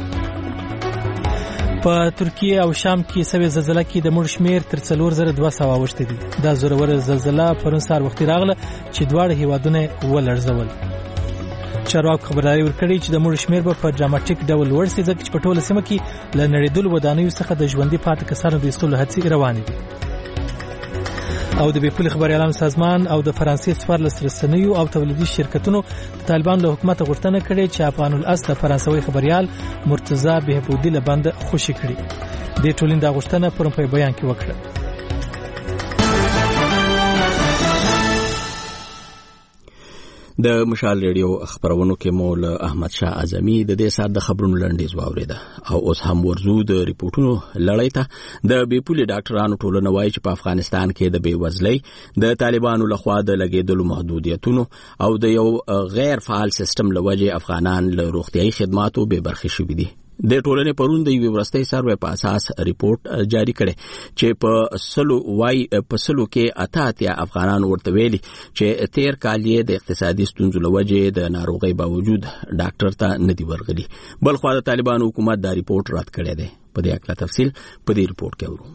په ترکیه او شام کې سوي زلزلہ کې د مړ شمیر تر څلور زره دوه سوه اوښتې دي دا زورور زلزلہ پرون سهار وختي راغله چې دواړه هیوادونه ولړزول چارواکو خبرداري ورکړې چې د مړ شمیر به په ډراماټیک ډول لوړ شي ځکه چې په ټوله سیمه کې له نړیدلو ودانیو څخه د ژوندي پاتې کسانو د ایستلو هڅې روانې دي او د بیپولي خبري اعلان سازمان او د فرانسې څوارلس رسنیو او تولیدي شرکتونو د طالبان له حکومت غوښتنه کړې چې افغان الاصل فرانسوي خبريال مرتضی بهبودي له بند خوشي کړي د ټولین د غوښتنه پرون په بیان کې وکړه د مشال ریډیو خبرونو کې مول احمد شاه اعظمي د دې سات د خبرونو لنډیز واوریده او اوس هم ورزو د ریپورتونو لړۍ ته د بیپولي ډاکټرانو ټولنه وایي چې په افغانستان کې د بیوزلۍ د طالبانو لخوا د لګیدلو محدودیتونو او د یو غیر فعال سیستم لوجه افغانان له روغتيایي خدماتو به برخې شوي دي د ټولنې پرون د یو ورستۍ سروې په اساس ریپورت جاری کړي چې په سلو وای په سلو کې اته اتیا افغانان ورته ویلي چې تیر کال یې د اقتصادي ستونزو لوجه د ناروغۍ باوجود ډاکټر ته نه دی ورغلي بل خو د طالبانو حکومت دا ریپورت رد کړی دی په دې اړه تفصیل په دې ریپورت کې اورو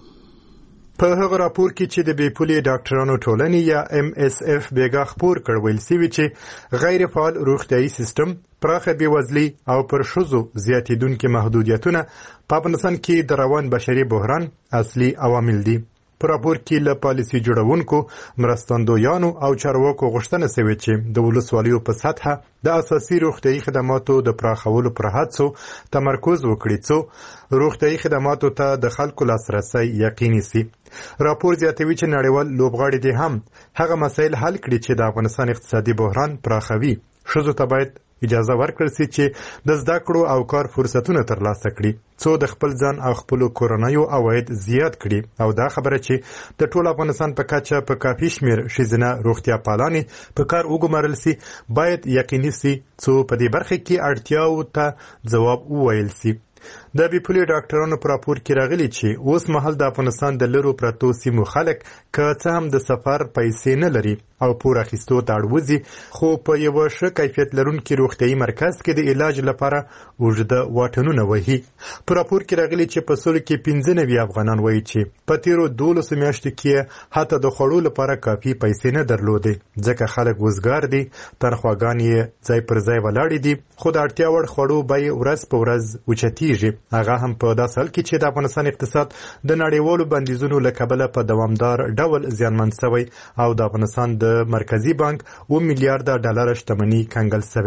په هغه راپور کې چې د بیپولي ډاکټرانو ټولنې یا ام اس اف بیګا خبر کړویل سوي چې غیر فعال روغتيایي سیستم پراخه بیوزلي او پر شذو زیاتیدونکو محدودیتونه په افغانستان کې د روان بشري بحران اصلي عوامل دي په راپور کې له پالیسي جوړونکو مرستندویانو او چارواکو غوښتنه شوې چې د ولسوالیو په سطحه د اساسي روغتيایي خدماتو د پراخولو پر هڅو تمرکز وکړي څو روغتيایي خدماتو ته د خلکو لاسرسي یقیني شي راپور زیاتوي چې نړیوال لوبغاړي دي هم هغه مسایل حل کړي چې د افغانستان اقتصادي بحران پراخوي شذو ته باید اجازه ورکړل شي چې د زده کړو او کار فرصتونه ترلاسه کړي څو د خپل ځان او خپل کورنیو عواید زیات کړي او دا خبره چې د ټول افغانستان په کچه په کافي شمیر ښځینه روغتیا پالانې په کار وګمارل شي باید یقیني شي څو په دې برخه کې اړتیاو ته ځواب وویل شي د بیپولي ډاکټرانو په راپور کې راغلي چې اوس مهال د افغانستان د لرو پرتو سیمو خلک که څه هم د سفر پیسې نه لري او پور اخیستو ته اړوځي خو په یو ښه کیفیت لرونکي روغتيایي مرکز کې د علاج لپاره اوږده واټنونه وهي په راپور کې راغلي چې په سلو کې پنځه نوي افغانان وایي چې په تیرو دولسو میاشتو کې حتی د خوړو لپاره کافي پیسې نه درلودې ځکه خلک وزګار دي تنخواګانې یې ځای پر ځای ولاړې دي خو د اړتیا وړ خوړو بیې ورځ په ورځ اوچتېږي هغه هم په داسې حال کې چې د افغانستان اقتصاد د نړیوالو بندیزونو له کبله په دوامدار ډول زیانمن شوی او د افغانستان د مرکزی بانک و میلیارډ ډالر شتمنۍ کنګل شوې ده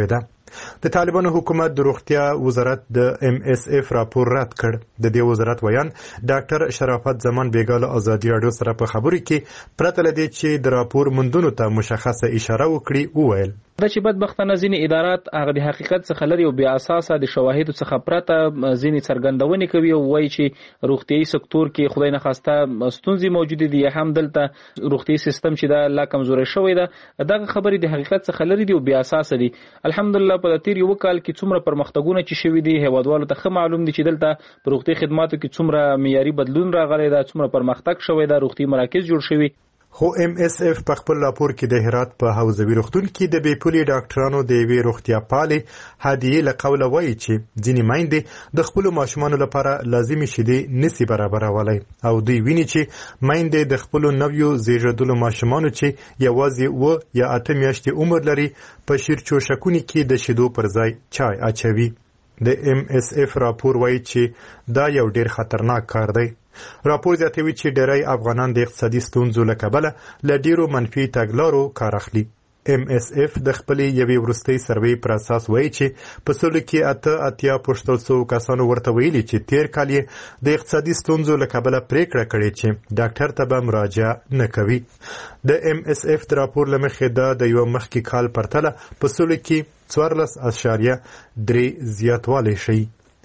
د طالبانو حکومت د روغتیا وزارت د ام اس اف راپور رد کړ. د دې وزارت ویان ډاکټر شرافت زمان بیګاله ازادي راډیو سره په خبرو کې پرته لدی چې د راپور موندونو ته مشخصه اشاره وکړي وویل دا چې بدبختانه ځینې ادارات هغه د حقیقت څخه لري او بیا اساسه د شواهدو څخه پرته ځینې څرګندونې کوي او وایي چې روغتيایي سکتور کې خدای نه خواسته ستونزې موجوده دي، هم دلته روغتيایي سیستم چې دا لا کمزوري شوی ده. دغه خبرې د حقیقت څخه لري دي او بیا اساسه دي. الحمدلله په تیر یو کال کې څومره پرمختګونه چې شوي دي هیوادوالو ته ښه معلوم دي چې دلته په روغتيایي خدماتو کې څومره معیاري بدلون راغلی ده، څومره پرمختګ شوی ده، روغتيایي مراکز جوړ شوي. خو ام اس اف په خپل راپور کې د هرات په حوزوي روغتون کې د بیپولي ډاکټرانو د یوې روغتیا پالې هدیې له قوله وایي چې ځینې میندې د خپلو ماشومانو لپاره لازمي شیدې نسی برابرولی او دوی ویني چې میندې د خپلو نویو زیږیدلو ماشومانو چې یوازې اوه یا اته میاشتې عمر لري په شیرچوشکونو کې د شیدو پر ځای چای اچوي. د ام اس اف راپور وایي چې دا یو ډیر خطرناک کار دی. راپور زیاتوي چې ډیری افغانان د اقتصادي ستونزو له کبله له ډیرو منفي تګلارو کار اخلي. ام اس اف د خپلې یوې وروستۍ سروې پر اساس وایي چې په سلو کې اته اتیا پوښتل سوو کسانو ورته ویلي چې تیر کال یې د اقتصادي ستونزو له کبله پریکړه کړې چې ډاکټر ته به مراجعه نه کوي. د ام اس اف د راپور له مخې دا د یو مخکې کال پرتله په سلو کې څوارلس اشاریه درې زیاتوالی شي.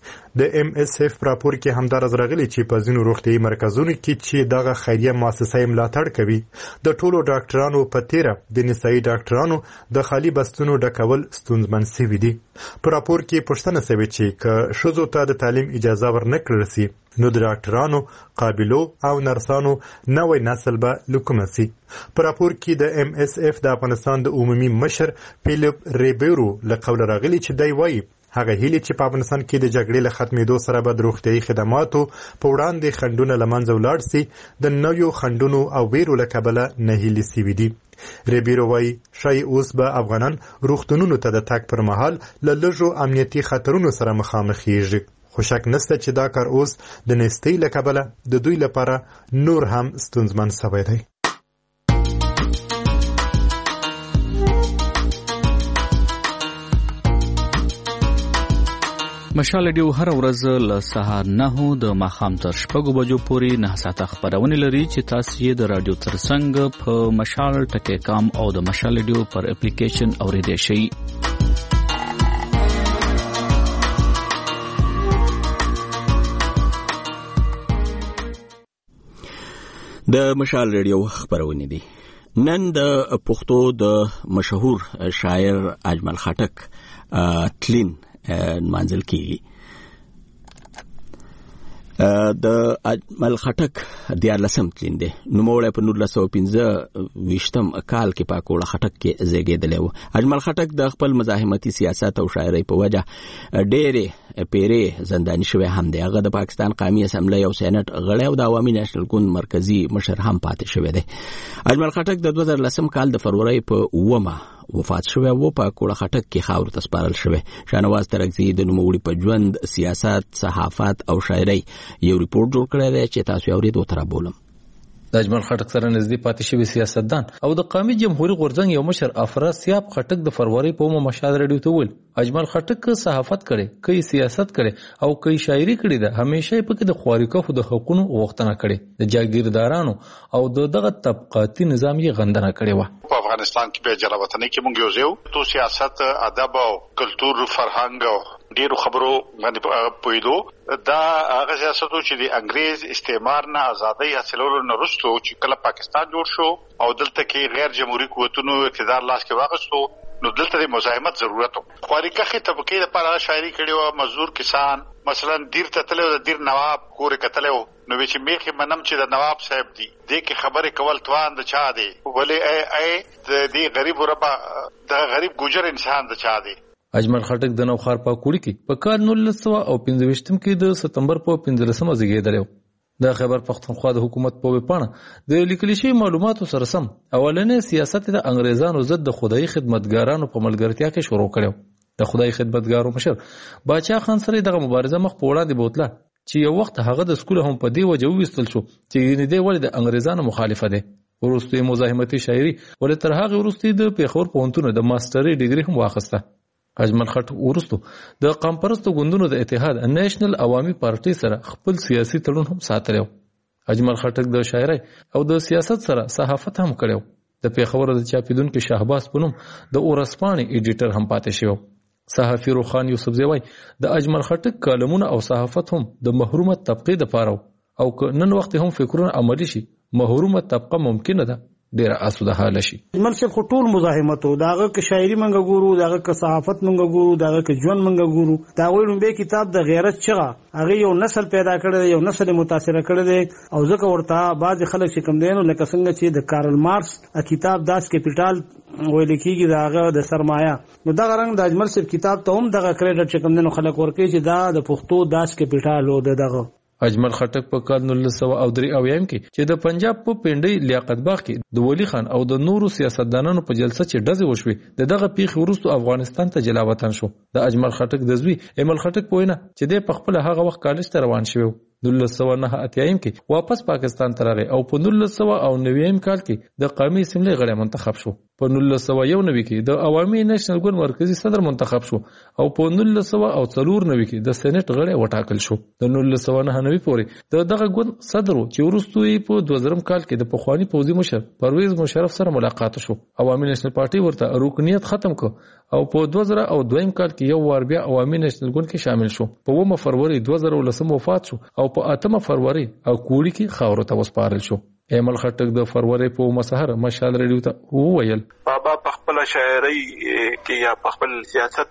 د ام اس اف راپور کې همدارز راغلی چې په ځینو روغتیایي مرکزونو کې چې دغه خیریه مؤسسه ملاتړ کوي د ټولو ډاکټرانو په تیره د نسایي ډاکټرانو د خالي بستونو ډکول ستونزمن شوي دي. په راپور کې پوښتنه شوې چې که ښځو ته د تعلیم اجازه ورنکړل شي نو د ډاکټرانو، قابلو او نرسانو نوی نسل به له کومه شي. په راپور کې د ام اس اف د افغانستان د عمومي مشر فیلیپ ریبیرو له قوله راغلی چې دی وایي هغه هیله چې په افغانستان کې د جګړې له ختمېدو سره به د روغتیایي خدماتو په وړاندې خنډونه له منځه ولاړ سي د نویو خنډونو او ویرو له کبله نهیلي سوي دي. ریبیرو وایي ښایي اوس به افغانان روغتونونو ته د تګ پر مهال له لږو امنیتي خطرونو سره مخامخېږي. خو شک نسته چې دا کار اوس د نیستۍ له کبله د دوی لپاره نور هم ستونزمن شوی دی. مشال ډیو هر ورځ له سهار نهو د ماښام تر شپږو بجو پورې نه ساعته خبرونه لري چې تاسو یې د رادیو ترڅنګ په مشال ټکی کام او د مشال ډیو پر اپلیکیشن اوریدئ شئ. د مشال ریډیو خبرونه دي. نن د پښتو د مشهور شاعر اجمل خټک تلین منزل کیږي. د اجمل خټک دیارلسم تلین دی. نوموړی په نولس سوه پنځه ویشتم کال کې په کوړه خټک کې زیږېدلی و. اجمل خټک د خپل مزاحمتي سیاست او شاعرۍ په وجه ډېرې پیرې زنداني شوی هم دی. هغه د پاکستان قومي اسمبلی او سېنات غړی او د عوامي نېشنل ګوند مرکزی مشر هم پاتې شوی دی. اجمل خټک د دوه زره لسم کال د فروری په اوومه وفات شوی و. په کوړه خټک کې خاور ته سپارل شوی. شاهنواز ترکزي د نوموړي په ژوند، سیاست، صحافت او شاعرۍ یو ریپورت جوړ کړی دی چې تاسو یې اورېدو ته رابولم. د اجمل خټک سره نږدې پاتې شوی سیاستدان او د قومي جمهوریت غورځنګ یو مشر افراز سیاب خټک د فروری په اومه مشال ریډیو ته ویل اجمل خټک صحافت کړي، کوي سیاست کړي او کوي شاعري کړي ده. همیشه په کې د خوارکو د حقوقو غوښتنه کړي، د جاګیردارانو او دغه طبقاتي نظام یې غندنه کړې و. په افغانستان کې به جلاوطنۍ کې مونږ یو ځو تو سیاست، ادب او کلچر، فرهنګ او ډیرو خبرو باندې پویدو. دا هغه سیاستو چې د انګریز استعمار نه ازادۍ حاصلولو نه وروسته چې کله پاکستان جوړ شو او دلته کې غیر جمهوریت قوتونو اقتدار لاس کې واخیستو نو دلته د مزاحمت ضرورت و. خوارکخې طبقې لپاره شاعري کړې وه، مزدور کسان مثلا دیر ته تللی و، د دیر نواب کورې کتلی و نو وی چې میخې منم چې د نواب صاحب دی دې کې خبرې کول توان د چا دی، ولې ای ای د دې غریب ربا د غریب ګوجر انسان د چا دی. اجمل خټک د نوخار په کوړی کې په کال نولس سوه او پنځه ویشتم کې د سپتمبر په پنځلسمه زیږېدلی و. د خیبر پښتونخوا د حکومت په ویبپاڼه د لیکل شوي معلوماتو سره سم اولنی سیاست د انګریزانو ضد د خدایي خدمتګارانو په ملګرتیا کې شروع کړی. د خدایي خدمتګارو مشر باچا خان سره دغه مبارزه مخ په وړاندې بوتله چې یو وخت هغه د سکول هم په دې وجه وویستل شو چې دی ولې د انګریزانو مخالفه دی. وروسته مزاحمتي شاعري ولې تر هغه وروسته د پیښور پوهنتون د ماستري ډیګري هم واخیسته. اجمل خټک ورستو د قوم پرستو ګوندونو د اتحاد نېشنل عوامي پارټي سره خپل سیاسي تړون هم ساتلو. اجمل خټک د شاعرۍ او د سیاست سره صحافت هم کړو. د پیښور د چاپیدونکو شهباز پونم د اورسپانې ایډیټر هم پاتې شو. صحافي روخان یوسفزی وای د اجمل خټک کالمونه او صحافت هم د محرومه طبقه د پاره او نن وخت هم فکرونه عملی شي محرومه طبقه ممکنه ده ډیره اسوده حال شي. اجمل صاحب ټول مزاحمت او داغه ک شاعري منګه ګورو داغه ک صحافت منګه ګورو داغه ک ژوند منګه ګورو دا وایي به کتاب د غیرت چغه هغه یو نسل پیدا کړی یو نسل متاثر کړی او ځکه ورته بعض خلک چې کم دین لکه څنګه چې د کارل مارکس کتاب داس کیپټال ویل کېږي داغه د سرمایه نو دا رنګ د اجمل صاحب کتاب ته هم دغه کریډټ چې کم دین خلک ورکړي چې دا د پښتو داس کیپټال او دغه. اجمل خټک په کال نولس سوه او درې اویایم کې چې د پنجاب په پنډۍ لیاقت باغ کې د ولی خان او د نورو سیاستدانانو په جلسه چې ډزې وشوې د دغه پیښې وروسته افغانستان ته جلا وطن شو. د اجمل خټک د زوی ایمل خټک په وینا چې د پخپل هغه وخت کالج ته روان شوی نولس سوه نه اتیایم کې واپس پاکستان ته راغی او په نولس سوه او نویم کال کې د قومي اسمبلی غړی منتخب شو. په نولس سوه یو نوي کې د عوامي نېشنل ګوند مرکزی صدر منتخب شو او په نولس سوه او څلور نوي کې د سېنات غړی وټاکل شو. د نولس سوه نه نوي پورې د دغه ګوند صدر چې وروسته یې په دوه زرم کال کې د پخوانی پوځي مشر پرویز مشرف سره ملاقات شو. عوامي نېشنل پارټي ورته رکنیت ختم کړ او په دوه زره او دویم کال کې یو وار بیا عوامي نېشنل ګوند کې شامل شو. په اوومه فروری دوه زره ولسم وفات شو او په اتمه فروری او کوړی کې خاورو ته وسپارل شو. ایمل خټک د فروری په مسهر مشال ریډیو ته وویل بابا په خپل شاعرۍ کې یا په خپل سیاست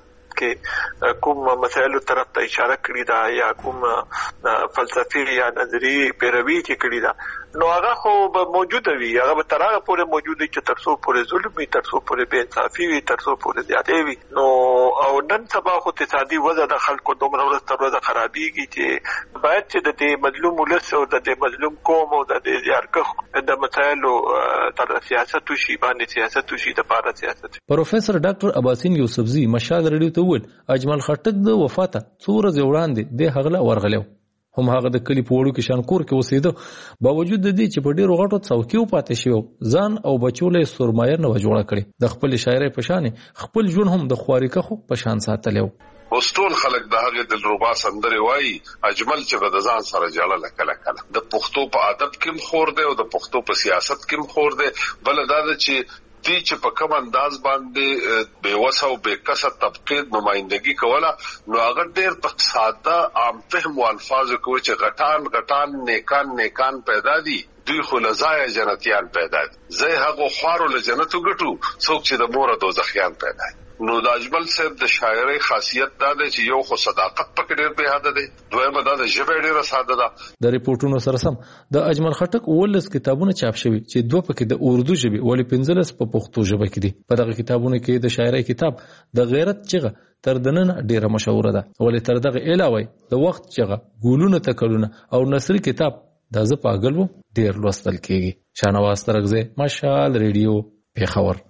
کې کوم مسایلو طرف ته اشاره کړې ده یا کوم فلسفي یا نظری پیروي کې کړې ده نو هغه خو به موجوده وي هغه به تر هغه پورې موجود وي چې تر څو پورې ظلم وي تر څو پورې بې انصافي وي تر څو پورې زیاتې وي نو او نن سبا خو اقتصادي وضع د خلکو دومره ورځ تر ورځې خرابېږي چې باید چې د دې مظلوم ولس او د دې مظلوم قوم او د دې زیارکښ د مسایلو تر سیاست وشي باندې سیاست وشي د پاره سیاست. پروفیسور ډاکټر عباسین یوسفزی مشال ریډیو ته وویل اجمل خټک د وفات څو ورځې وړاندې د هغه ورغلو هم هغه د کلی په وړو کې شانکور کې اوسېده باوجود د دې چې په ډیرو غټو څوکیو پاتې شو ځان او بچو له سرمایه نه جوړه کړي د خپل شاعرۍ په شان خپل ژوند هم د خواريکه خو په شان ساتلو. وستول خلک د هغه دلربا سندره وای اجمل چې د ځان سره جاله کله کله د پښتو په ادب کې خور دی او د پښتو په سیاست کې خور دی بل دا چې دی چې په کوم انداز باندې بے وسه او بے کسه طبقه نمائندګي کوله نو هغه ډېر په ساده عام فهم او الفاظ کوي چې غټان غټان نیکان نیکان پیدا دي دوی خو لزای جنتیان پیدا دي زه هغه خوارو له جنتو ګټو څوک چې د مور دوزخیان پیدا دي. نو د اجمل صاحب د شاعرۍ خاصیت دا ده چې یو خو صداقت پکې ډېر به حد ده دویمه دا د ژبه ډېر ساده ده. د ریپورتونو سره سم د اجمل خټک ولس کتابونه چاپ شوي چې دوه پکې د اردو ژبه ولې پنځلس په پښتو ژبه کې دي. په دغه کتابونو کې د شاعرۍ کتاب د غیرت چغه تر دنن ډیره مشهوره ده ولې تر دغه علاوه د وخت چغه ګولونه تکلونه او نثري کتاب د ز پاگل وو ډیر لوستل کیږي. شانواز ترغزه مشال ریډیو پیښور.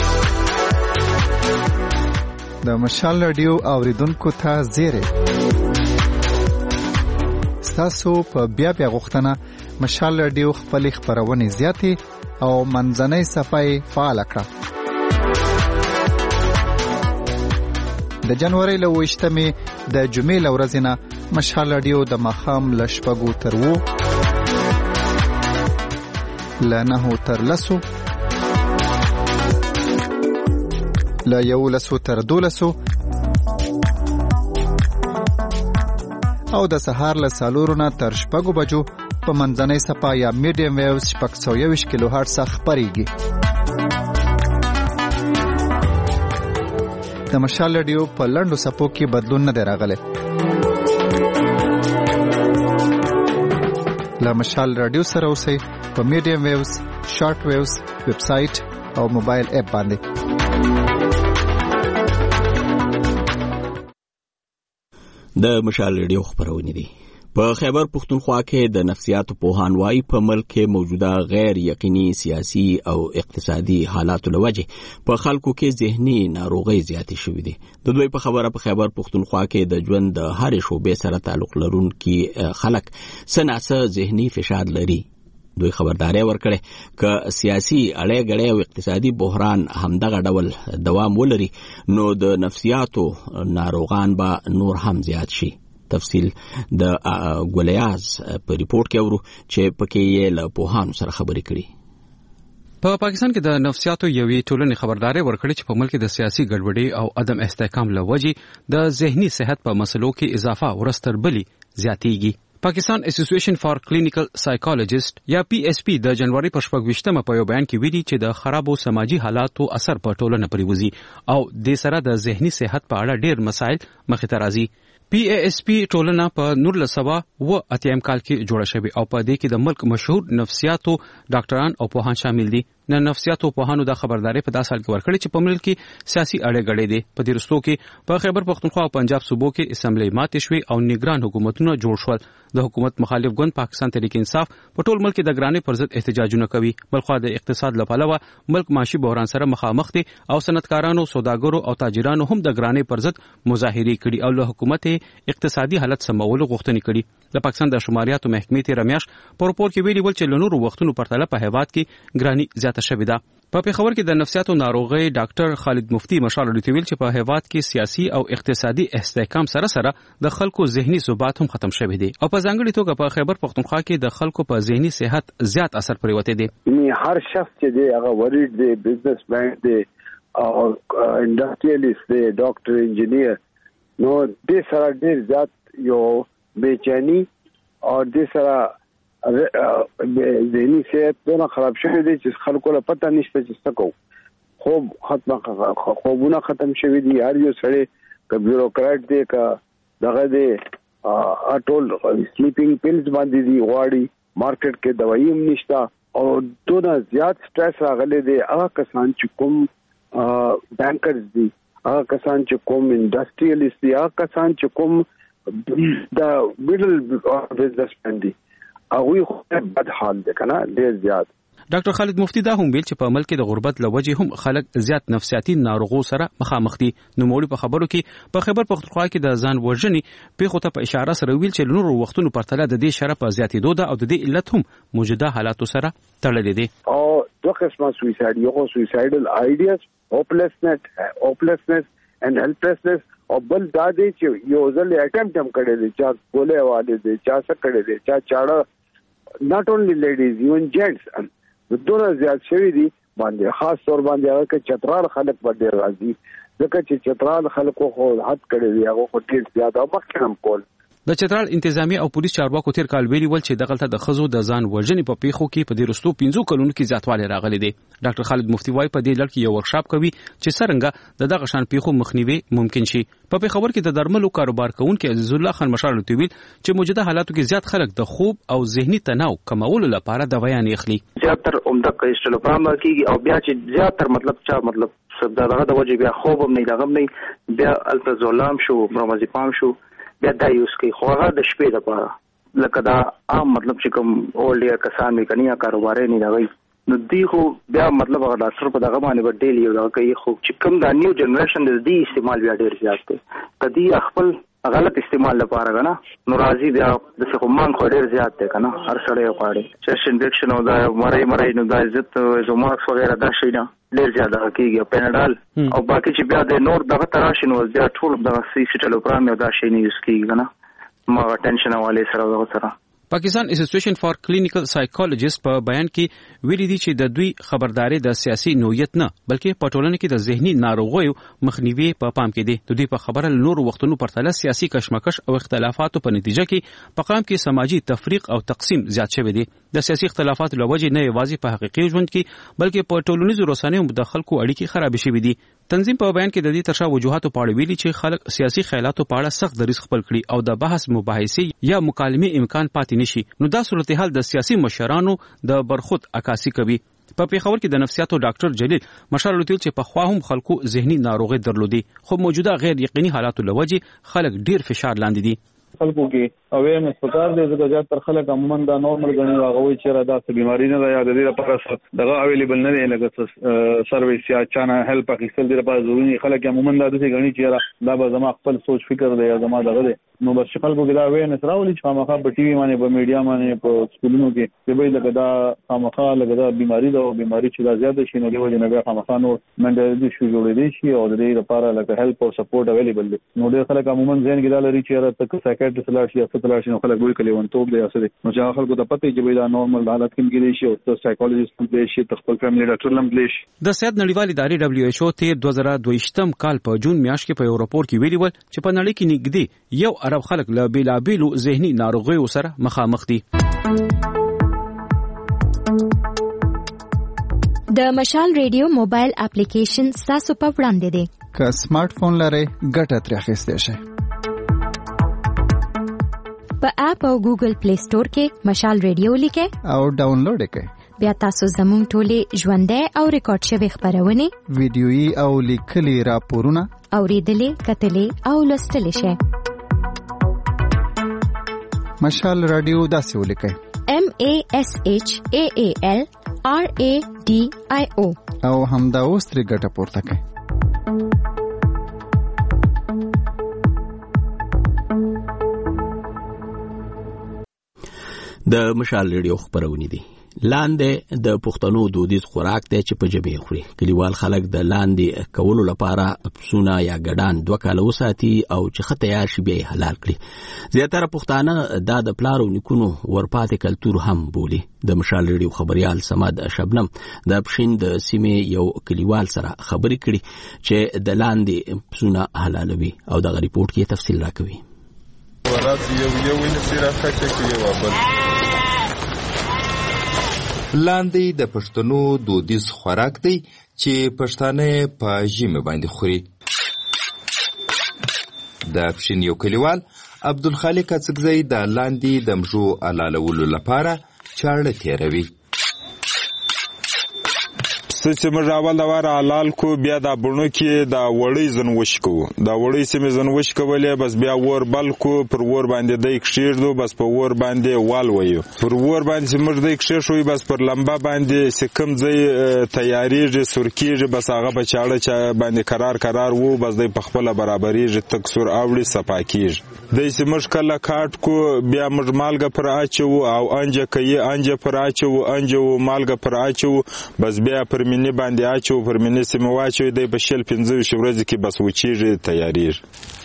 د مشال رادیو اوریدونکو ته زیره ستاسو په بیا بیا غوښتنه مشال رادیو خپل خبرونه زیاتې او منځنۍ صفای فعال کړه. د جنوري له وشتمه د جمعې لورځنه مشال رادیو د مخام لشپګو تر وو لنه تر لسو لا یو لسو تر دولسو او د سهار له سالورونه تر شپږو بجو په منځنۍ صفا یا میډیم ویوز شپږ سوه یوویشت کیلو هرټز خپرېږي. د مشال رادیو په لنډو صفو کې بدلون نه دی راغلی. له مشال رادیو سره اوسئ په میډیم ویوز شارټ ویوز ویب سایټ او موبایل اپ باندې. د مشال ریډیو خبرونه دي. په خیبر پختونخوا کې د نفسیاتو پوهان وايي په ملک کې موجوده غیر یقیني سیاسي او اقتصادي حالاتو لوجه په خلکو کې ذهني ناروغي زیاتې شوې دي. د دوی په خبره په خیبر پختونخوا کې د ژوند د هر شوبې سره تعلق لرونکي خلک سناسه ذهني فشار لري. دوی خبرداري ورکړي ک سیاسي اړې غړې او اقتصادي بحران همدغه ډول دوام ولري نو د نفسیاتو ناروغان به نور هم زیات شي. تفصیل د ګولیاز په ریپورت کې ورو چې پکې یې له پوهانو سره خبرې کړي. په پاکستان کې د نفسیاتو یوې ټولنې خبرداري ورکړي چې په ملک کې د سیاسي ګډوډۍ او عدم استحکام له وجې د ذهني صحت په مسلو کې اضافه ورستر بلی زیاتېږي. پاکستان اسوسییشن فار کلینیکل سایکالوجیست یا پی ایس پی د جنوري په شپږویشتمه په یو بیان کې ویلي چې د خرابو سماجی حالاتو اثر په ټولنه پرې وځي او د سره د ذهني صحت په اړه ډېر مسایل مخې ته راځي. پی ای ایس پی ټولنه په نولس سوه و اتیم کال کې جوړه شوې او په دې کې د ملک مشهور نفسیاتو ډاکټران او پوهان شامل دي. نه نفسیاتو پوهانو د خبرداري په داسې حال کې ورکړي چې په ملک کې سیاسي اړې غړې دي. په دې رستو کې په خیبر پختونخوا او پنجاب صوبو کې اسمبلی ماتې شوې او نگران حکومتونه جوړ شول. د حکومت مخالف ګوند پاکستان تحریک انصاف په ټول ملک کې د ګرانۍ پر ضد احتجاجونه کوي. بلخوا د اقتصاد لپاره ملک معاشي بحران سره مخامخ دي او صنعتکارانو، سوداګرو او تاجرانو هم د ګرانۍ پر ضد مظاهرې کړي او له حکومت اقتصادي حالت سمولو غوښتنې کړي. د پاکستان د شماریاتو محکمې تیر میاشت په راپور کې ویلي ول چې له نورو وختونو پرتله په هیواد کې ګرانۍ زیاته شوې ده. په پیښور کې د نفسیاتو ناروغي ډاکټر خالد مفتی مشال لري چې په هیواد کې سیاسي او اقتصادي استحکام سره سره د خلکو ذهني ثبات هم ختم شوی دی او په ځانګړي توګه په خیبر پختونخوا کې د خلکو په ذهني صحت زیات اثر پریوته دی. هر شخص چې دی هغه ورید دی، بزنس مین دی او انډستریالیست دی، ډاکټر، انجینیر، نو د سره ډیر زیات یو بېچینی او د سره ذهني صحت دونه خراب شوی دی چې خلکو له پته نشته چې څه کوو. خوب ختم خوبونه ختم شوی دي. هر یو سړی که بیوروکراټ دی که دغه دی ټول سلیپینګ پیلز باندې دي غواړي. مارکیټ کې دوايي هم نشته او دونه زیات سټرس راغلی دی. هغه کسان چې کوم بانکرز دي، هغه کسان چې کوم انډستریالیست دي، هغه کسان چې کوم د میډل بزنس مین دي، هغوی خو بد حال دی کنه ډیر زیات. ډاکټر خالد مفتی دا هم ویل چې په ملک کې د غربت لوجې هم خلک زیات نفسیاتي ناروغو سره مخامخ دي. نو مولوی په خبرو کې په خیبر پختونخوا کې د ځان وژنې پیښو ته په اشاره سره ویل چې نورو وختونو پرتله د دې شرف زیاتېدو ده او د دې علت هم موجوده حالاتو سره تړلې دي. او دوه قسمه سویساید، یو سویسایډل آیډیاز، هوپلسنس هوپلسنس and helplessness او بل دا دی چې یو ځل اټمپټ هم کړی دی، چا ګولې والي دی، چا څه کړی دی، چا چاړه، not only ladies even gents دونه زیات شوی دي باندې خاص طور باندې هغه کې چترال خلک باندې راځي ځکه چې چترال خلکو خو حد کړی دی، هغه خو ډیر زیات او مخکې هم کول. د چترال انتظامی او پولیس چارواکو تیر کال ویلي ول چې دغلته د خزو د ځان وژنې په پیښو کې په دې رستو پنځو کلونو کې زیاتوالی راغلی دی. ډاکټر خالد مفتی وايي په دې لړ کې یو ورکشاپ کوي چې څرنګه د دغه شان پیښو مخنیوي ممکن شي. په پیښور کې د درملو کاروبار کوونکي عزیز الله خان مشال لري چې موجوده حالاتو کې زیات خلک د خوب او ذهني تناو کمولو لپاره دوايان اخلي. زیاتره عمده کیسټلوپرام کیږي او بیا چې زیاتره مطلب چا مطلب دغه د وجه بیا خوب هم نه دغه نه بیا الپرازولام شو، برومازیپام شو، بیا دا یوز کوي. خو هغه د شپې لپاره لکه دا عام مطلب چې کوم اولډ کسان وي کني یا کاروباري نه لګي نو دی خو بیا مطلب هغه ډاکټر په دغه باندې به ډیلی یو دا کوي. خو چې کوم دا نیو جنریشن د دې استعمال بیا ډیر زیات دی. کدی خپل غلط استعمال لپاره غنا نو راځي بیا د څه کوم خو ډیر زیات دی کنه هر سړی غواړي چیست انفیکشن او دا مړی مړی نو دا عزت زوماکس وغیرہ دا شي نه ډیر زیات کیږي. پیناډال او باقي چې بیا د نور دغه تراشي نو بیا ټول د سیسټلوپرام یو دا شي نه یوز کیږي کنه ما ټینشن والے سره دغه سره. پاکستان اسوسییشن فار کلینیکل سایکالوجیست په بیان کې ویلي دي چې د دوی خبرداري د سیاسي نوعیت نه بلکې په ټولنه کې د ذهني ناروغیو مخنیوي په پام کې دي. د دوی په خبره نور وختونو پرتله سیاسي کشمکش او اختلافاتو په نتیجه کې په قام کې سماجی تفریق او تقسیم زیات شوی دی. د سیاسي اختلافاتو لوجې نه یوازې په حقیقي ژوند کې بلکې په ټولنیزو رسنیو د خلکو اړیکې خراب شوي دي. تنظیم په بیان کې د دې ترشا وجوهاتو په اړه ویلي چې خلک سیاسي خیالاتو په اړه سخت دریځ خپل کړي او د بحث مباحثې یا مکالمې امکان پاتې نشي. نو دا صورتحال د سیاسي مشرانو د برخود عکاسي کوي. په پیښور کې د نفسیاتو ډاکټر جلیل مشال لوتیل چې په خوا هم خلکو ذهني ناروغي درلودي خو موجوده غیر یقیني حالاتو لوجې خلک ډیر فشار لاندې دي. خلکو کې اویرنس پکار دی ځکه چې تر خلک عموما دا نورمال غني واغوي چې را دا څه بیماری نه ده یا د دې لپاره دغه اویلیبل نه دی لکه سرویس یا چانه هیلپ اخیستل دی لپاره ضروري خلک عموما دا د غني چې دا به زما خپل سوچ فکر دی یا زما دغه دی نو بس خلکو کې دا وینس راولي چې خامخا په ټي وي باندې په میډیا باندې په سکولونو کې چې به لکه دا خامخا لکه دا بیماری دا بیماری چې دا زیاته شي نو د وجه نه بیا خامخا نو منډل شو جوړې شي او د دې لپاره لکه هیلپ او سپورټ اویلیبل دي. نو ډېر خلک عموما ځین کې دا لري چې را تک سایکیاټریست لاړ شي یا فتلا شي نو خلک وایي کله ون توپ دی اسره نو چې خلکو ته پته چې دا نورمال حالت کې کېږي شي او سایکولوژیست هم شي خپل فیملی ډاکټر هم دی شي. د صحت نړیوال ادارې دبليو ایچ او ته دوه زره دوه ویشتم کال په جون میاشت کې په یو راپور کې ویلي ول چې په نړۍ کې نږدې یو ارب خلک له بیلابیلو ذهني ناروغیو سره مخامخ دي. د مشال ریډیو موبایل اپلیکیشن تاسو په وړاندې دی. که سمارټ فون لرئ ګټه ترې اخیستی شئ. په اپ او ګوګل پلی سٹور کې مشال ریډیو لیکئ او ډاونلوډ یې کړئ. بیا تاسو زموږ ټولې ژوندۍ او ریکارډ شوي خبرونه ویډیويي او لیکلي راپورونه اورېدلې کتلې او لوستلی شئ. مشال رادیو داسې ولیکئ M A S H A A L R A D I O او همدا اوس ترې ګټه پورته کړئ. د مشال ریډیو خبرونه دي. لاندې د پښتنو دودیز خوراک دی چې په جبې خوري. کلیوال خلک د لاندې کولو لپاره پسونه یا ګډان دوه کاله وساتي او چې خطه یا شی به حلال کړي. زیاتره پښتانه دا د پلارو نیکونو ورپاتې کلتور هم بولي. د مشال ریډیو خبريال سماد شبنم د پښین د سیمې یو کلیوال سره خبرې کړي چې د لاندې پسونه حلالوي او د ریپورت کې تفصیل راکوي. ورات یو یو نسیره خچې یو بل لاندې د پښتنو دودیز خوراک دی چې پښتانه په ژمي باندې خوري. د پښین یو کلیوال عبدالخالق اڅکزی د لاندې د مژو حلالولو لپاره چاړه تیروي. چې موږ اول د واره حلال کو بیا د بڼو کې د وړۍ زنوش کو د وړۍ سیمې زنوش کولې بس بیا ور بل کو پر ور باندې د کښیردو بس په ور باندې وال وایو پر ور باندې موږ د کښې شوې بس پر لمبا باندې سکم ځای تیاریږي سرکیږي بس هغه بچاړه چې باندې قرار قرار وو بس د پخپله برابرېږي تک سور اوړي صفا کیږي د سیمش کله کاټ کو بیا موږ مالګه پر اچو او انجه کوي انجه پر اچو انجه مالګه پر اچو بس بیا پر منی باندې اچو پر منی سیمه واچو د بشل پنځه ویشت ورځې کې بس وچیږي تیاریږي.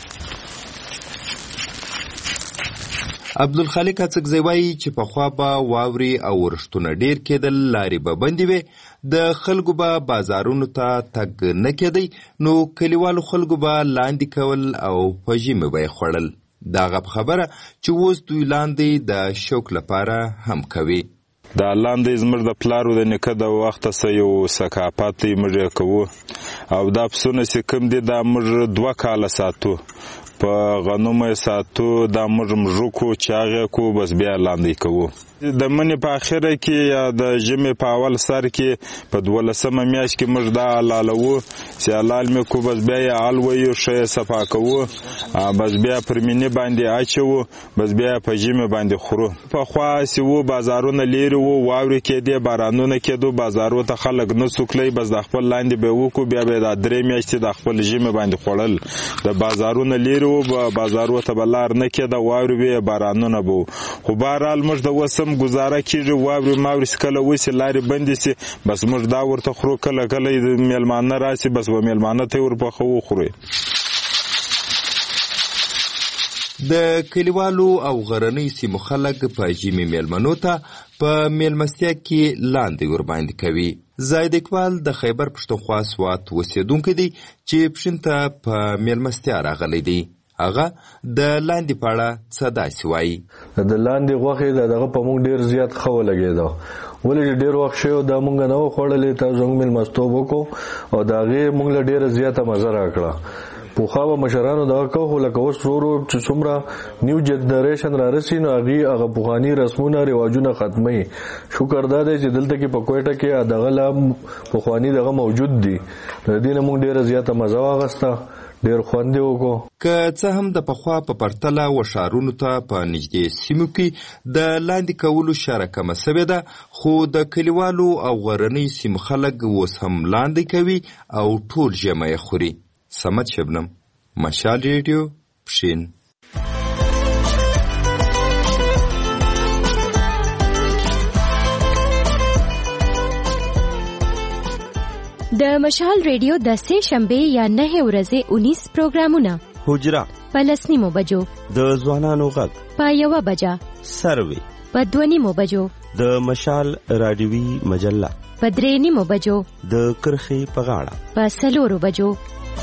عبدالخالق اڅکزی وایي چې پخوا به واوري او ورښتونه ډیر کېدل لارې به بندې وې د خلکو به بازارونو ته تګ نه کېدی نو کلیوالو خلکو به لاندې کول او په ژمي به یې خوړل. دغه خبره چې اوس دوی لاندې د شوق لپاره هم کوي. دا لاندې زموږ د پلارو د نیکه د وخته څه یو ثقافت دی موږ یې کوو او دا پسونه چې کوم دي دا موږ دوه کاله ساتو په غنمو یې ساتو دا موږ مژو کو چاغې کو بس بیا لاندې کوو. د منې په اخره کې یا د ژمي په اول سر کې په دولسمه میاشت کې موږ دا حلالوو چې حلال مې کو بس بیا یې حل ویو ښه یې صفا کوو بس بیا پر منې باندې اچوو بس بیا په ژمي باندې خورو. پخوا هسې وو بازارونه لیرې وو واورې کېدې بارانونه کېدو بازارو ته خلک نه څوکلی بس د خپل لاندې به یې وکړو بیا به یې دا درې میاشتې د خپل ژمي باندې خوړل. د بازارونه لیرې وو بازارو ته به لار نه کېده واورې به یې بارانونه به وو خو بهرحال موږ د اوس هم گزاره کیږي واوري ماوري کله وسی لارې بندې سي بس موږ دا ورته خورو کله کله میلمانه راسي بس و میلمانه ته ورپخو خوري. د کلیوالو او غرنۍ سیمو خلک په ژمي میلمنو ته په میلمستیا کې لاندې ورباندې کوي. زاید اقبال د خیبر پښتونخوا سوات اوسېدونکی دی چې پښین ته په میلمستیا راغلی دی. هغه د لاندې په اړه څه داسې وایي. د لاندې غوښې د دغه په موږ ډېر زیات ښه ولګېده ولې چې ډېر وخت شوی دا موږ نه وو خوړلی تاسو زموږ میلمستوب وکړو او د هغې موږ له ډېره زیاته مزه راکړه. پخوا به مشرانو دغه کوو خو لکه اوس ورو ورو چې څومره نیو جنریشن رارسي نو هغې هغه پخواني رسمونه رواجونه ختموي. شکر دا دی چې دلته کې په کویټه کې دغه لا پخواني دغه موجود دي د دې نه موږ ډېره زیاته مزه واخیسته ډېر خوند یې وکړو. که څه هم د پخوا په پرتله و ښارونو ته په نږدې سیمو کې د لاندې کولو شره کمه سوې ده خو د کلیوالو او غرنۍ سیمو خلک اوس هم لاندې کوي او ټول ژمی یې خوري. صمد شبنم، مشال ریډیو، پښین. د مشال ریډیو د سه شنبه یا نه ورځې انیس پروګرامونه حجره په لسنیمو بجو د ځوانانو غږ په یوه بجه سروي په دونیمو بجو د مشال رادیوي مجله په درېنیمو بجو د کرخې په غاړه په څلورو بجو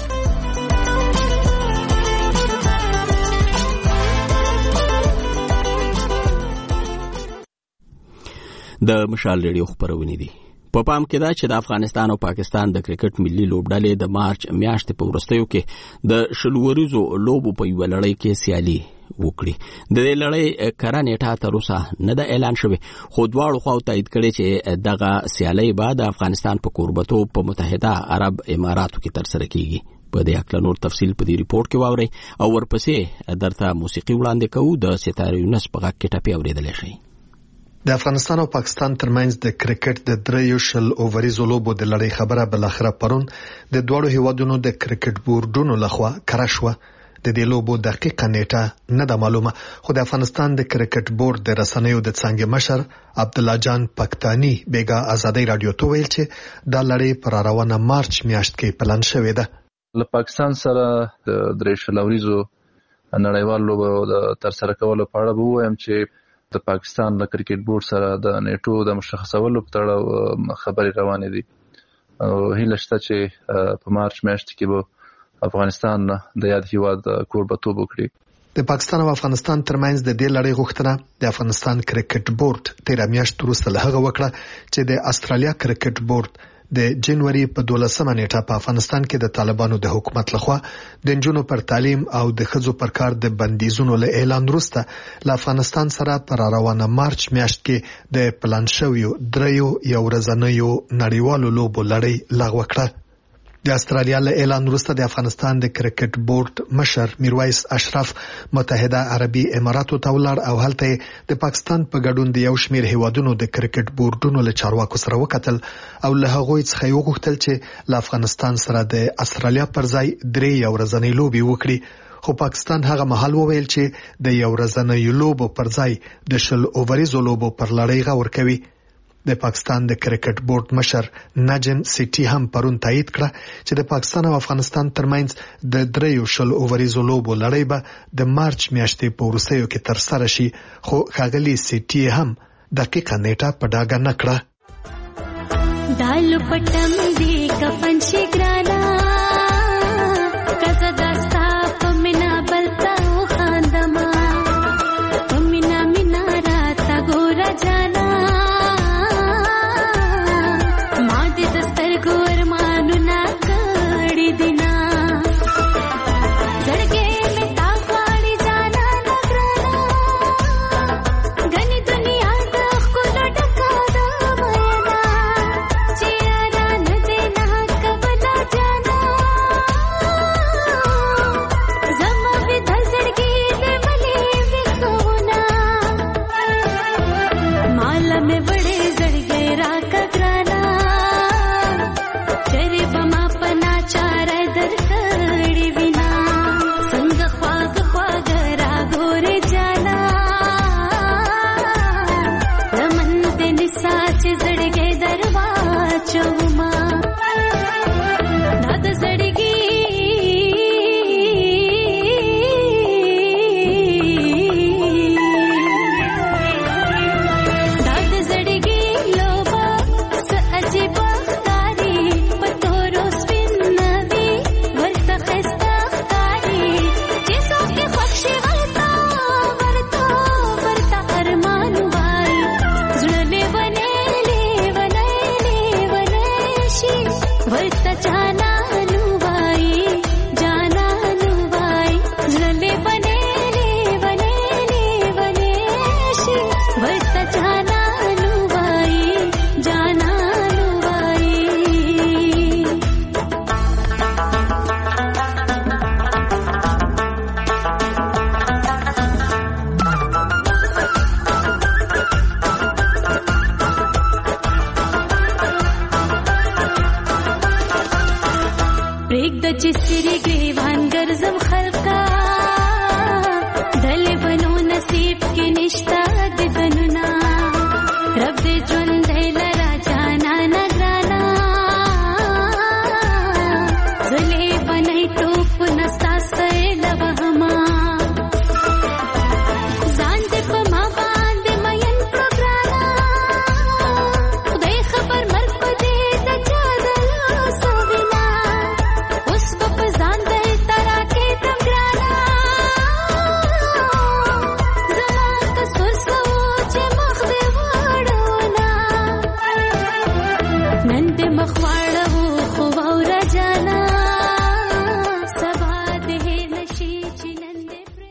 د مشال ریډیو خبرونه دي. په پام کې دا چې د افغانستان او پاکستان د کرکټ ملي لوبډلې د مارچ میاشتې په وروستیو کې د شلوريزو لوبو په یو لړۍ کې سیالي وکړي. د دې لړۍ کره نیټه تر اوسه نه ده اعلان شوې، خو دواړو خواو تایید کړي چې دغه سیالي بعد د افغانستان په کوربتوب په متحده عرب اماراتو کې ترسره کیږي. په دې اړه نور تفصیل په دې ریپورت کې واورئ او ورپسې درته موسیقي وړاندې کوو. د ستاره یونس په غږ کې ټپي اورېدل شي. د افغانستان او پاکستان ترمنځ د کرکټ د دریو شل اووريزو لوبو د لړۍ خبره بل اخره پرون د دوړو هیوادونو د کرکټ بورډونو لخوا کړه شو. د دې لوبو دقیقه نیټه نه ده معلومه، خو د افغانستان د کرکټ بورډ د رسنیو د څنګه مشر عبد الله جان پکتانی بیګا آزادۍ رادیو ته ویل چې دا لړۍ پر روانه مارچ میاشت کې پلان شوې ده. له پاکستان سره د درې شل اووريزو نړیوال لوبو د ترسره کولو په اړه وایم چې د پاکستان د کرکټ بورډ سره د نیټو د مشخصولو په اړه خبري روانې دي. هیله شته چې په مارچ میاشت کې به افغانستان د یاد هیواد کوربتوب وکړي. د پاکستان او افغانستان ترمنځ د دې لړۍ غوښتنه د افغانستان کرکټ بورډ تیر میاشت وروسته له هغه وکړه چې د استرالیا کرکټ بورډ د جنوري په دولسمه نیټه په افغانستان کې د طالبانو د حکومت لخوا د انجونو پر تعلیم او د ښځو پر کار د بندیزونو له اعلان وروسته له افغانستان سره پر روانه مارچ میاشت کې د پلان شویو دریو یو ورځنیو نړیوالو لوبو لړۍ لغوه کړه. د استرالیا له اعلان وروسته د افغانستان د کرکټ بورډ مشر میرویس اشرف متحده عربي اماراتو ته ولاړ او هلته د پاکستان په ګډون د یو شمېر هیوادونو د کرکټ بورډونو له چارواکو سره وکتل او له هغوی څخه یو غوښتل چې له افغانستان سره د استرالیا پر ځای درې یو ورځنۍ لوبي وکړي. خو پاکستان هغه مهال وویل چې د یو ورځنۍ لوبو پر ځای د شل اووريزو لوبو پر لړۍ غور کوي. د پاکستان د کرکټ بورډ مشر نجم سیټي هم پرون تایید کړه چې د پاکستان او افغانستان ترمنځ د دریو شل اووريزو لوبو لړۍ به د مارچ میاشتې په وروستیو کې ترسره شي، خو ښاغلي سیټي هم دقیقه نیټه په ډاګه نه کړه. دال پټم دی کفن شي ګرانا کزه داستا پمنا بلتا خاندما پمنا مینا راتا ګور جانا